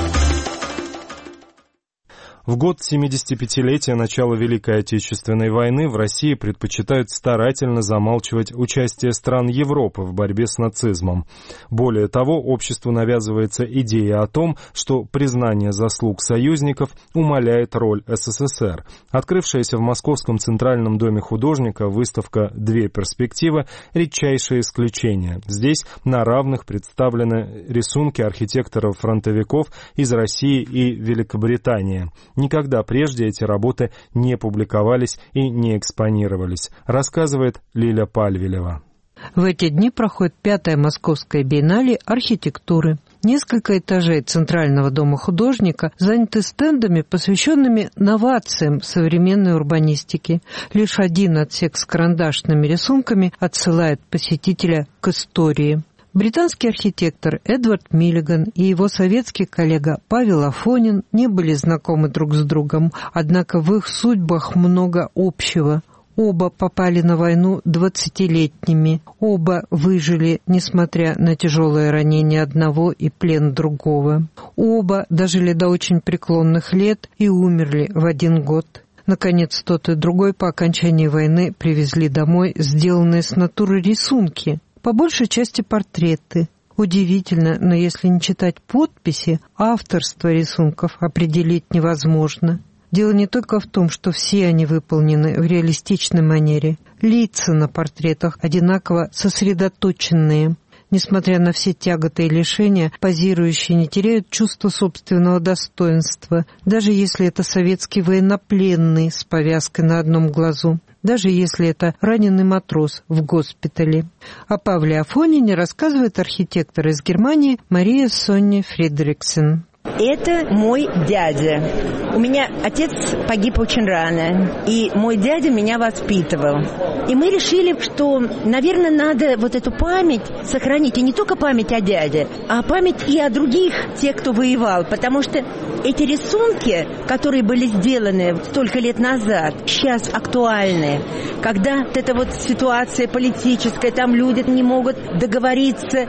В год 75-летия начала Великой Отечественной войны в России предпочитают старательно замалчивать участие стран Европы в борьбе с нацизмом. Более того, обществу навязывается идея о том, что признание заслуг союзников умаляет роль СССР. Открывшаяся в Московском Центральном доме художника выставка «Две перспективы» — редчайшее исключение. Здесь на равных представлены рисунки архитекторов-фронтовиков из России и Великобритании. Никогда прежде эти работы не публиковались и не экспонировались, рассказывает Лиля Пальвелева. В эти дни проходит 5-я Московская биеннале архитектуры. Несколько этажей Центрального дома художника заняты стендами, посвященными новациям современной урбанистики. Лишь один отсек с карандашными рисунками отсылает посетителя к истории. Британский архитектор Эдвард Миллиган и его советский коллега Павел Афонин не были знакомы друг с другом, однако в их судьбах много общего. Оба попали на войну 20-летними, оба выжили, несмотря на тяжелое ранение одного и плен другого. Оба дожили до очень преклонных лет и умерли в один год. Наконец, тот и другой по окончании войны привезли домой сделанные с натуры рисунки, по большей части портреты. Удивительно, но если не читать подписи, авторство рисунков определить невозможно. Дело не только в том, что все они выполнены в реалистичной манере. Лица на портретах одинаково сосредоточенные. Несмотря на все тяготы и лишения, позирующие не теряют чувства собственного достоинства, даже если это советский военнопленный с повязкой на одном глазу, даже если это раненый матрос в госпитале. О Павле Афонине рассказывает архитектор из Германии Мария Сонни Фридриксен. Это мой дядя. У меня отец погиб очень рано, и мой дядя меня воспитывал. И мы решили, что, наверное, надо вот эту память сохранить, и не только память о дяде, а память и о других, тех, кто воевал, потому что эти рисунки, которые были сделаны столько лет назад, сейчас актуальны. Когда вот эта вот ситуация политическая, там люди не могут договориться,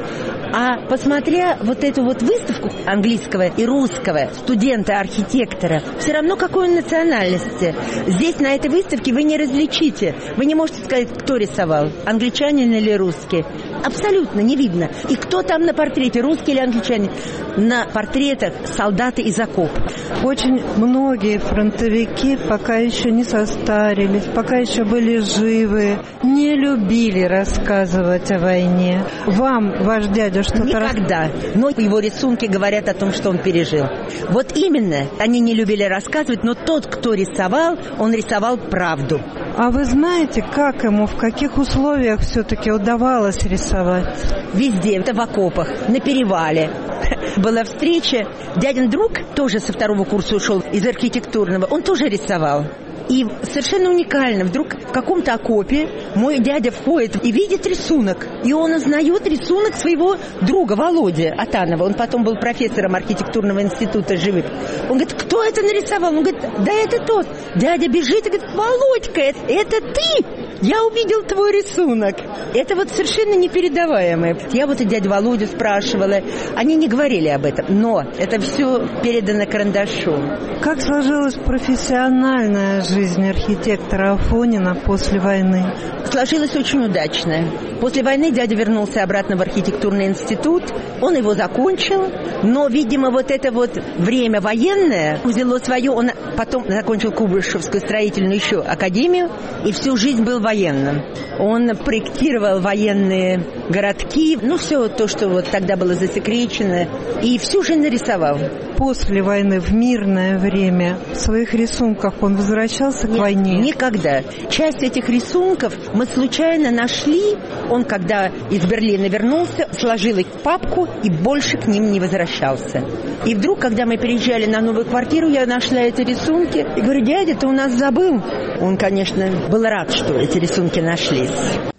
А посмотря вот эту вот выставку английского и русского студента-архитектора, все равно какой он национальности. Здесь на этой выставке вы не различите. Вы не можете сказать, кто рисовал, англичанин или русский. Абсолютно не видно. И кто там на портрете, русский или англичанин? На портретах солдаты из окопа. Очень многие фронтовики пока еще не состарились, пока еще были живы, не любили рассказывать о войне. Вам ваш дядя что-то... Никогда. Но его рисунки говорят о том, что он пережил. Вот именно, они не любили рассказывать, но тот, кто рисовал, он рисовал правду. А вы знаете, как ему, в каких условиях все-таки удавалось рисовать? Везде, это в окопах, на перевале. Была встреча, дядин друг тоже со 2-го курса ушел из архитектурного, он тоже рисовал. И совершенно уникально, вдруг в каком-то окопе мой дядя входит и видит рисунок. И он узнает рисунок своего друга Володи Атанова. Он потом был профессором архитектурного института живописи. Он говорит, кто это нарисовал? Он говорит, да это тот. Дядя бежит и говорит, Володька, это ты? Я увидел твой рисунок. Это вот совершенно непередаваемое. Я вот и дядю Володю спрашивала. Они не говорили об этом, но это все передано карандашом. Как сложилась профессиональная жизнь архитектора Афонина после войны? Сложилась очень удачно. После войны дядя вернулся обратно в архитектурный институт. Он его закончил, но, видимо, вот это вот время военное взяло свое. Он потом закончил Куйбышевскую строительную еще академию и всю жизнь был военным. Он проектировал военные городки, все то, что вот тогда было засекречено, и всю жизнь нарисовал. После войны, в мирное время, в своих рисунках он возвращался к войне? Никогда. Часть этих рисунков мы случайно нашли. Он, когда из Берлина вернулся, сложил их в папку и больше к ним не возвращался. И вдруг, когда мы переезжали на новую квартиру, я нашла эти рисунки и говорю, дядя, ты у нас забыл. Он, конечно, был рад, что эти рисунки нашлись.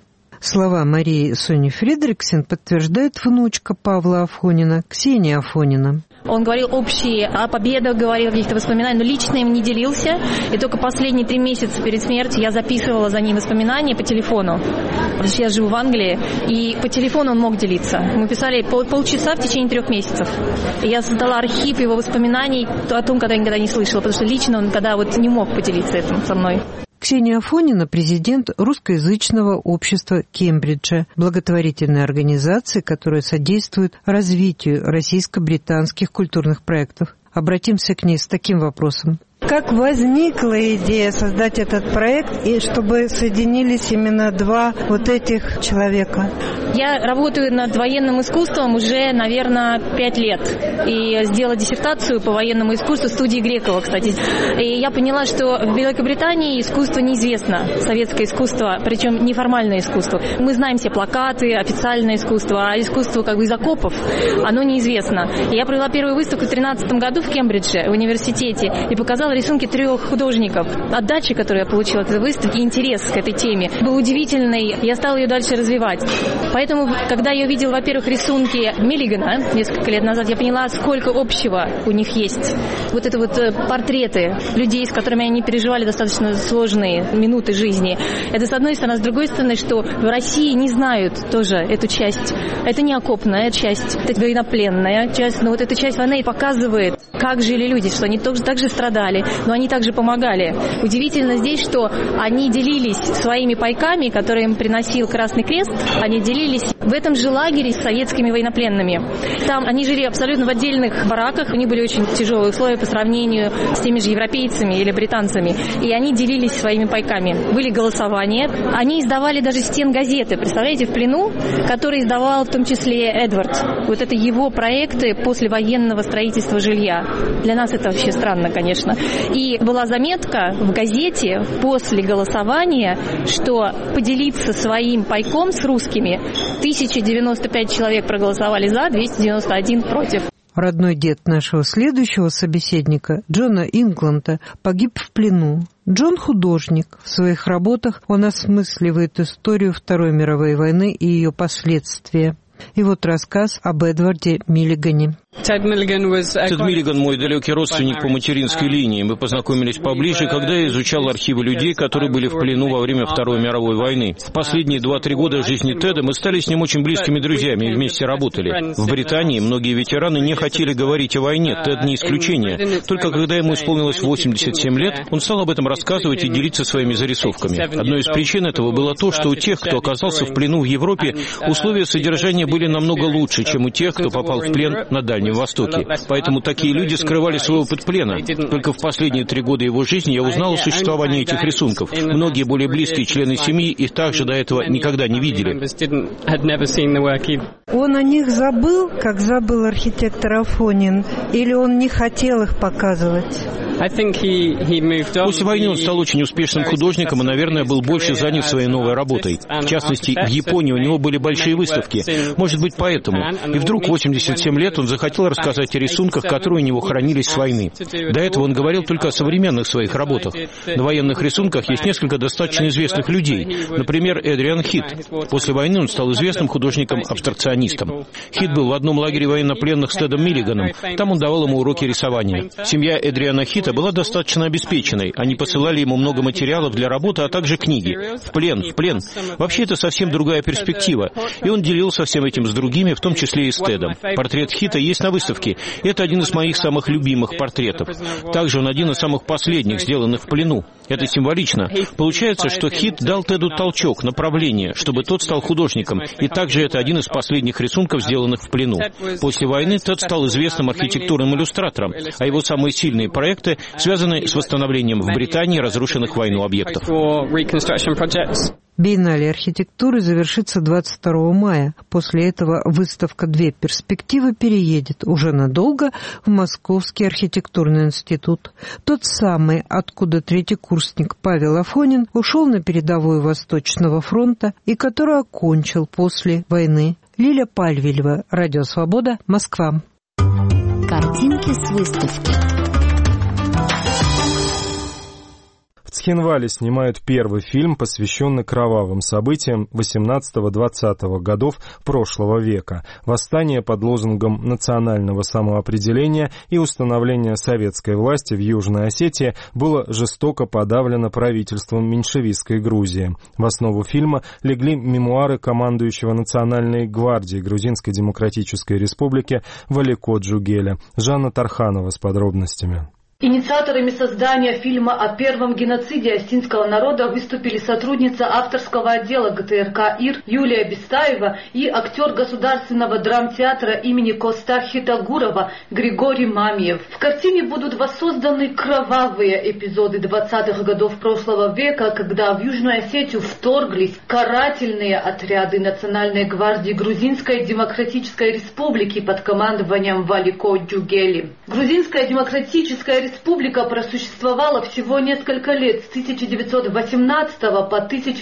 Слова Марии Сони Фридриксен подтверждает внучка Павла Афонина, Ксения Афонина. Он говорил общие о победах, говорил о каких-то воспоминаниях, но лично им не делился. И только последние 3 месяца перед смертью я записывала за ним воспоминания по телефону. Потому что я живу в Англии, и по телефону он мог делиться. Мы писали полчаса в течение 3 месяцев. И я создала архив его воспоминаний о том, когда я никогда не слышала, потому что лично он когда не мог поделиться этим со мной. Ксения Афонина – президент русскоязычного общества Кембриджа, благотворительной организации, которая содействует развитию российско-британских культурных проектов. Обратимся к ней с таким вопросом. Как возникла идея создать этот проект, и чтобы соединились именно 2 этих человека? Я работаю над военным искусством уже, наверное, 5 лет. И сделала диссертацию по военному искусству в студии Грекова, кстати. И я поняла, что в Великобритании искусство неизвестно, советское искусство, причем неформальное искусство. Мы знаем все плакаты, официальное искусство, а искусство из окопов, оно неизвестно. И я провела первую выставку в 2013 году в Кембридже, в университете, и показала рисунки 3 художников. Отдача, которую я получила от этой выставки, интерес к этой теме был удивительный. Я стала ее дальше развивать. Поэтому, когда я увидела, во-первых, рисунки Миллигана несколько лет назад, я поняла, сколько общего у них есть. Это портреты людей, с которыми они переживали достаточно сложные минуты жизни. Это с одной стороны. С другой стороны, что в России не знают тоже эту часть. Это не окопная часть, это военнопленная часть. Но эта часть войны показывает, как жили люди, что они также страдали, но они также помогали. Удивительно здесь, что они делились своими пайками, которые им приносил Красный Крест, они делились в этом же лагере с советскими военнопленными. Там они жили абсолютно в отдельных бараках, у них были очень тяжелые условия по сравнению с теми же европейцами или британцами, и они делились своими пайками. Были голосования, они издавали даже стенгазеты, представляете, в плену, которые издавал в том числе Эдвард. Это его проекты послевоенного строительства жилья. Для нас это вообще странно, конечно. И была заметка в газете после голосования, что поделиться своим пайком с русскими 1095 человек проголосовали за, 291 против. Родной дед нашего следующего собеседника, Джона Ингланда, погиб в плену. Джон художник. В своих работах он осмысливает историю Второй мировой войны и ее последствия. И рассказ об Эдварде Миллигане. Тед Миллиган мой далекий родственник по материнской линии. Мы познакомились поближе, когда я изучал архивы людей, которые были в плену во время Второй мировой войны. В последние 2-3 года жизни Теда мы стали с ним очень близкими друзьями и вместе работали. В Британии многие ветераны не хотели говорить о войне, Тед не исключение. Только когда ему исполнилось 87 лет, он стал об этом рассказывать и делиться своими зарисовками. Одной из причин этого было то, что у тех, кто оказался в плену в Европе, условия содержания были намного лучше, чем у тех, кто попал в плен на Дальнем Востоке. Поэтому такие люди скрывали свой опыт плена. Только в последние 3 года его жизни я узнал о существовании этих рисунков. Многие более близкие члены семьи их также до этого никогда не видели. Он о них забыл, как забыл архитектор Афонин, или он не хотел их показывать? После войны он стал очень успешным художником и, наверное, был больше занят своей новой работой. В частности, в Японии у него были большие выставки. Может быть, поэтому. И вдруг в 87 лет он захотел рассказать о рисунках, которые у него хранились с войны. До этого он говорил только о современных своих работах. На военных рисунках есть несколько достаточно известных людей. Например, Эдриан Хит. После войны он стал известным художником-абстракционистом. Хит был в одном лагере военнопленных с Тедом Миллиганом. Там он давал ему уроки рисования. Семья Эдриана Хита была достаточно обеспеченной. Они посылали ему много материалов для работы, а также книги. В плен. Вообще, это совсем другая перспектива. И он делился всем этим с другими, в том числе и с Тедом. Портрет Хита есть на выставке. Это один из моих самых любимых портретов. Также он один из самых последних, сделанных в плену. Это символично. Получается, что Хит дал Теду толчок, направление, чтобы тот стал художником. И также это один из последних рисунков, сделанных в плену. После войны Тед стал известным архитектурным иллюстратором, а его самые сильные проекты связаны с восстановлением в Британии разрушенных в войну объектов. Биеннале архитектуры завершится 22 мая. После этого выставка «Две перспективы» переедет уже надолго в Московский архитектурный институт. Тот самый, откуда третьекурсник Павел Афонин ушел на передовую Восточного фронта и который окончил после войны. Лиля Пальвелева, Радио Свобода, Москва. Картинки с выставки. В Цхинвале снимают первый фильм, посвященный кровавым событиям 18-20 годов прошлого века. Восстание под лозунгом национального самоопределения и установления советской власти в Южной Осетии было жестоко подавлено правительством меньшевистской Грузии. В основу фильма легли мемуары командующего Национальной гвардии Грузинской Демократической Республики Валико Джугеля. Жанна Тарханова с подробностями. Инициаторами создания фильма о первом геноциде осетинского народа выступили сотрудница авторского отдела ГТРК ИР Юлия Бестаева и актер Государственного драмтеатра имени Коста Хитагурова Григорий Мамиев. В картине будут воссозданы кровавые эпизоды 20-х годов прошлого века, когда в Южную Осетию вторглись карательные отряды Национальной гвардии Грузинской Демократической Республики под командованием Валико Джугели. Грузинская Демократическая Республика просуществовала всего несколько лет, с 1918 по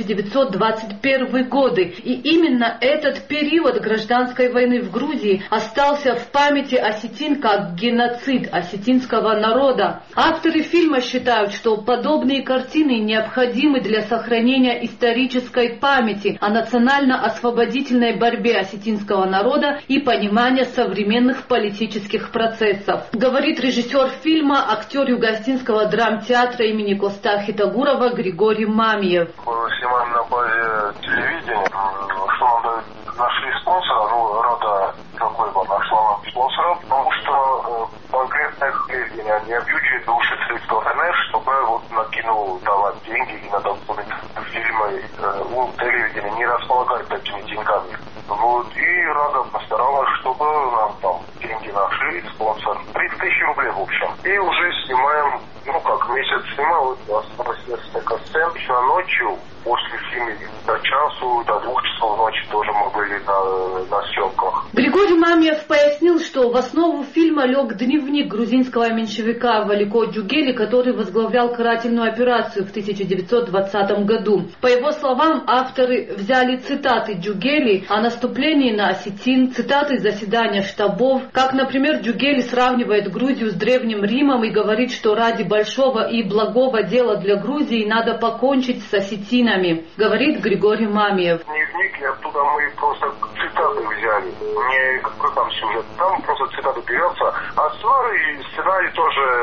1921 годы. И именно этот период гражданской войны в Грузии остался в памяти осетин как геноцид осетинского народа. Авторы фильма считают, что подобные картины необходимы для сохранения исторической памяти о национально-освободительной борьбе осетинского народа и понимания современных политических процессов. Говорит режиссер фильма, актер Югостинского драмтеатра имени Коста Хитагурова Григорий Мамиев. Снимаем на базе телевидения. Что нам нашли спонсора, рада какой-то нашла нам спонсора, потому что конкретных не бюджет души средства ФНР, чтобы на кино давать деньги и на документальные фильмы. Телевидение не располагает такими деньгами. И рада постаралась, чтобы нам там деньги нашли, спонсор. 30 тысяч рублей в общем. И уже снимаем, месяц снимал, осталось несколько сцен. Еще ночью, после фильма, до часу, до 2 часов ночи тоже мы были на съемках. Григорий Мамиев пояснил, что в основу фильма лег дневник грузинского меньшевика Валико Джугели, который возглавлял карательную операцию в 1920 году. По его словам, авторы взяли цитаты Джугели о наступлении на осетин, цитаты из заседания штабов, как, например, Джугели сравнивает Грузию с Древним Римом и говорит, что ради большого и благого дела для Грузии надо покончить покончить с осетинами, говорит Григорий Мамиев. Дневник, оттуда мы просто цитаты взяли, не какой там сюжет, там просто цитаты берется, а сценарий тоже,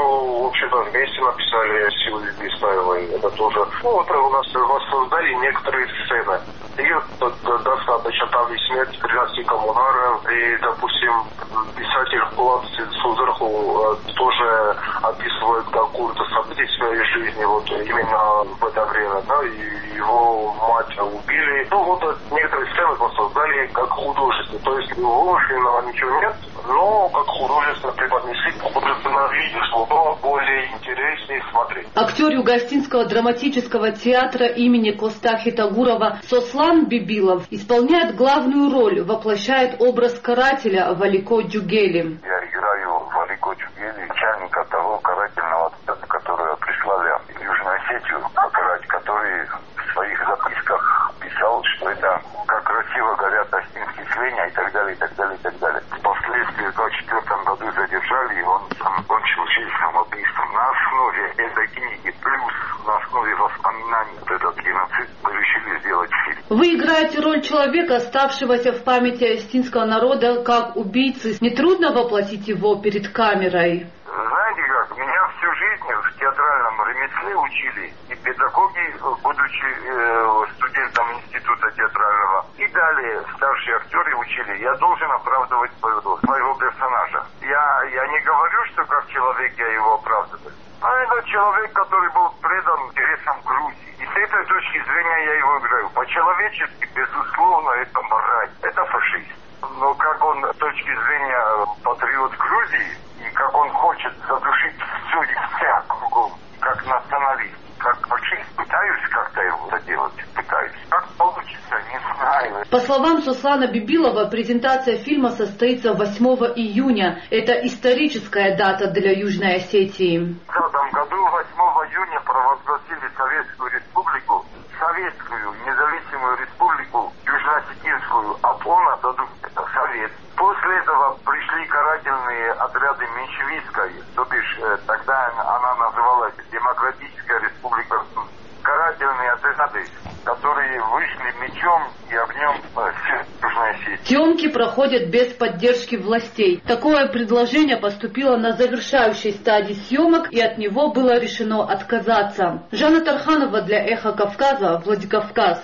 в общем-то, вместе написали с Юлией Бестаевой, это тоже, вот у нас воссоздали некоторые сцены. И достаточно там и смерть 13 коммунаров, и, допустим, писатель Булат Сузырху тоже описывает какую-то событие в своей жизни, вот именно в это время, да, и его мать убили. Некоторые сцены воссоздали как художественные, то есть вымышленного ничего нет, но как художественно преподнесли, художественно видишь, что было более интереснее смотреть. Актер Югостинского драматического театра имени Костахи Тагурова Сослан Бибилов исполняет главную роль, воплощает образ карателя Валико Джугели. Я играю Валико Джугели, начальника того карательного отряда, который прислали в Южную Осетию покарать, который в своих записках писал, что это как красиво горят осетинские свиньи и так далее, и так далее, и так далее. Впоследствии в 1924 году задержали, и он сам кончил честным убийством. На основе этой книги, плюс на основе воспоминаний этот геноцид, мы решили сделать фильм. Вы играете роль человека, оставшегося в памяти осетинского народа как убийцы. Нетрудно воплотить его перед камерой? Знаете как, меня всю жизнь в театральном ремесле учили, и педагоги, будучи студентом института театрального, и далее старшие актеры учили, я должен оправдывать своего персонажа. Я не говорю, что как человек я его оправдываю, а это человек, который был предан интересам Грузии. И с этой точки зрения я его играю. По-человечески, безусловно, это мразь, это фашист. Но как он с точки зрения патриот Грузии, и как он хочет задушить все и вся кругом, как националист, как фашист, пытаюсь как-то его заделать, пытаюсь. Как получится, не знаю. По словам Сослана Бибилова, презентация фильма состоится 8 июня. Это историческая дата для Южной Осетии. В этом году 8 июня провозгласили Советскую Республику, Советскую независимую республику, Южно-Осетинскую, ОПОНа дадут Совет. После этого пришли карательные отряды меньшевистской, то бишь тогда она называлась Демократическая Республика, карательные отряды, которые вышли мечом и огнем с Южной Осетии. Съемки проходят без поддержки властей. Такое предложение поступило на завершающей стадии съемок, и от него было решено отказаться. Жанна Тарханова для «Эхо Кавказа», Владикавказ.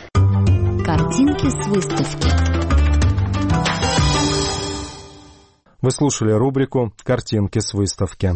Картинки с выставки. Вы слушали рубрику «Картинки с выставки».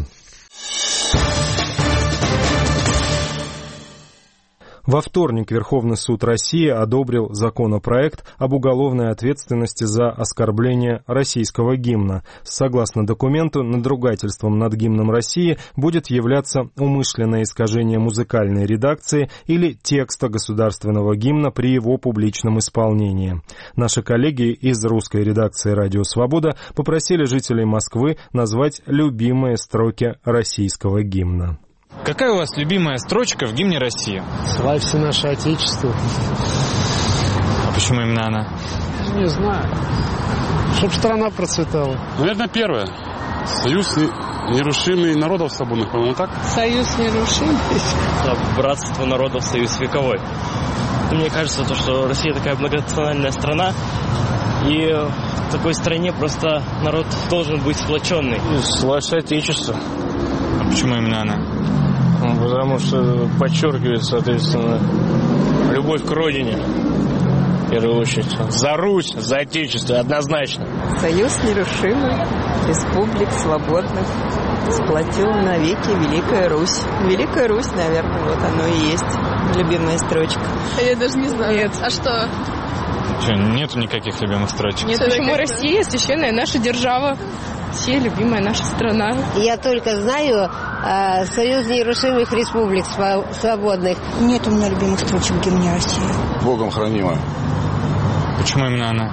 Во вторник Верховный суд России одобрил законопроект об уголовной ответственности за оскорбление российского гимна. Согласно документу, надругательством над гимном России будет являться умышленное искажение музыкальной редакции или текста государственного гимна при его публичном исполнении. Наши коллеги из русской редакции «Радио Свобода» попросили жителей Москвы назвать любимые строки российского гимна. Какая у вас любимая строчка в гимне России? «Славься наше Отечество». А почему именно она? Не знаю. Чтоб страна процветала. Наверное, первая. Союз нерушимый народов свободных, по-моему, так? Союз нерушимый. Братство народов, союз вековой. Мне кажется, что Россия такая многонациональная страна, и в такой стране просто народ должен быть сплоченный. «Славься Отечество». А почему именно она? Потому что подчеркивает, соответственно, любовь к родине, в первую очередь. За Русь, за Отечество, однозначно. Союз нерушимый, республик свободных, сплотил навеки Великая Русь. Великая Русь, наверное, вот оно и есть любимая строчка. Я даже не знаю. Нет. А что? Нету никаких любимых строчек. Нет, почему Россия, священная наша держава. Россия, любимая наша страна. Я только знаю Союз нерушимых республик свободных. Нет у меня любимых строчек в гимне России. Богом хранимая. Почему именно она?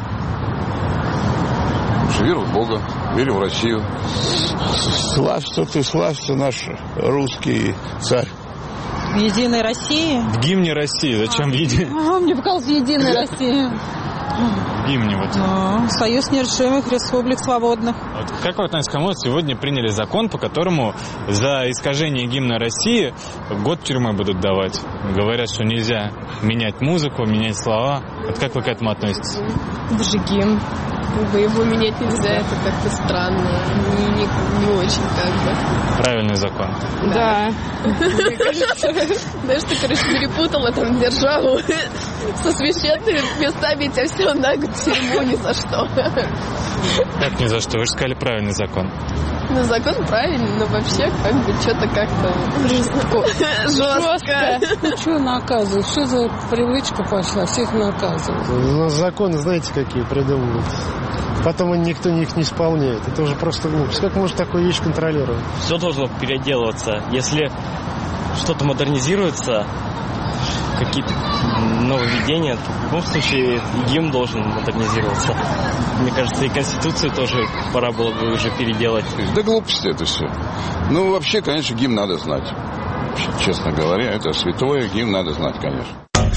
Веру в Бога, верю в Россию. Славься ты, славься наш русский царь. В Единой России? В гимне России. Зачем в Единой? Мне показалось, в Единой России. В гимне вот. Союз нерушимых республик свободных. Вот как вы относитесь к тому, сегодня приняли закон, по которому за искажение гимна России год тюрьмы будут давать? Говорят, что нельзя менять музыку, менять слова. Вот как вы к этому относитесь? Это же гимн. Его менять нельзя, это как-то странно. Не очень как бы. Правильный закон. Да. Мне кажется, знаешь, ты, перепутала там державу со священными местами, и тебя все на год в тюрьму ни за что. Как ни за что? Вы же сказали правильный закон. Ну, закон правильный, но вообще как бы что-то как-то жестко. Ну, что наказывают? Что за привычка пошла? Всех наказывают. У нас законы, знаете, какие придумывают. Потом никто их не исполняет. Это уже просто глупость. Как можно такую вещь контролировать? Все должно переделываться. Если что-то модернизируется, какие-то нововведения, то в любом случае гимн должен модернизироваться. Мне кажется, и Конституцию тоже пора было бы уже переделать. Да глупости это все. Ну, вообще, конечно, гимн надо знать. Честно говоря, это святое, гимн надо знать, конечно.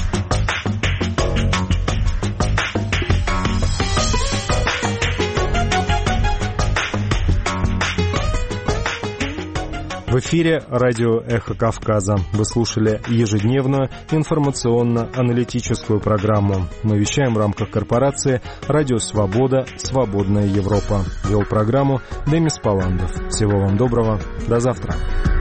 В эфире радио «Эхо Кавказа». Вы слушали ежедневную информационно-аналитическую программу. Мы вещаем в рамках корпорации «Радио Свобода. Свободная Европа». Вел программу Демис Паландов. Всего вам доброго. До завтра.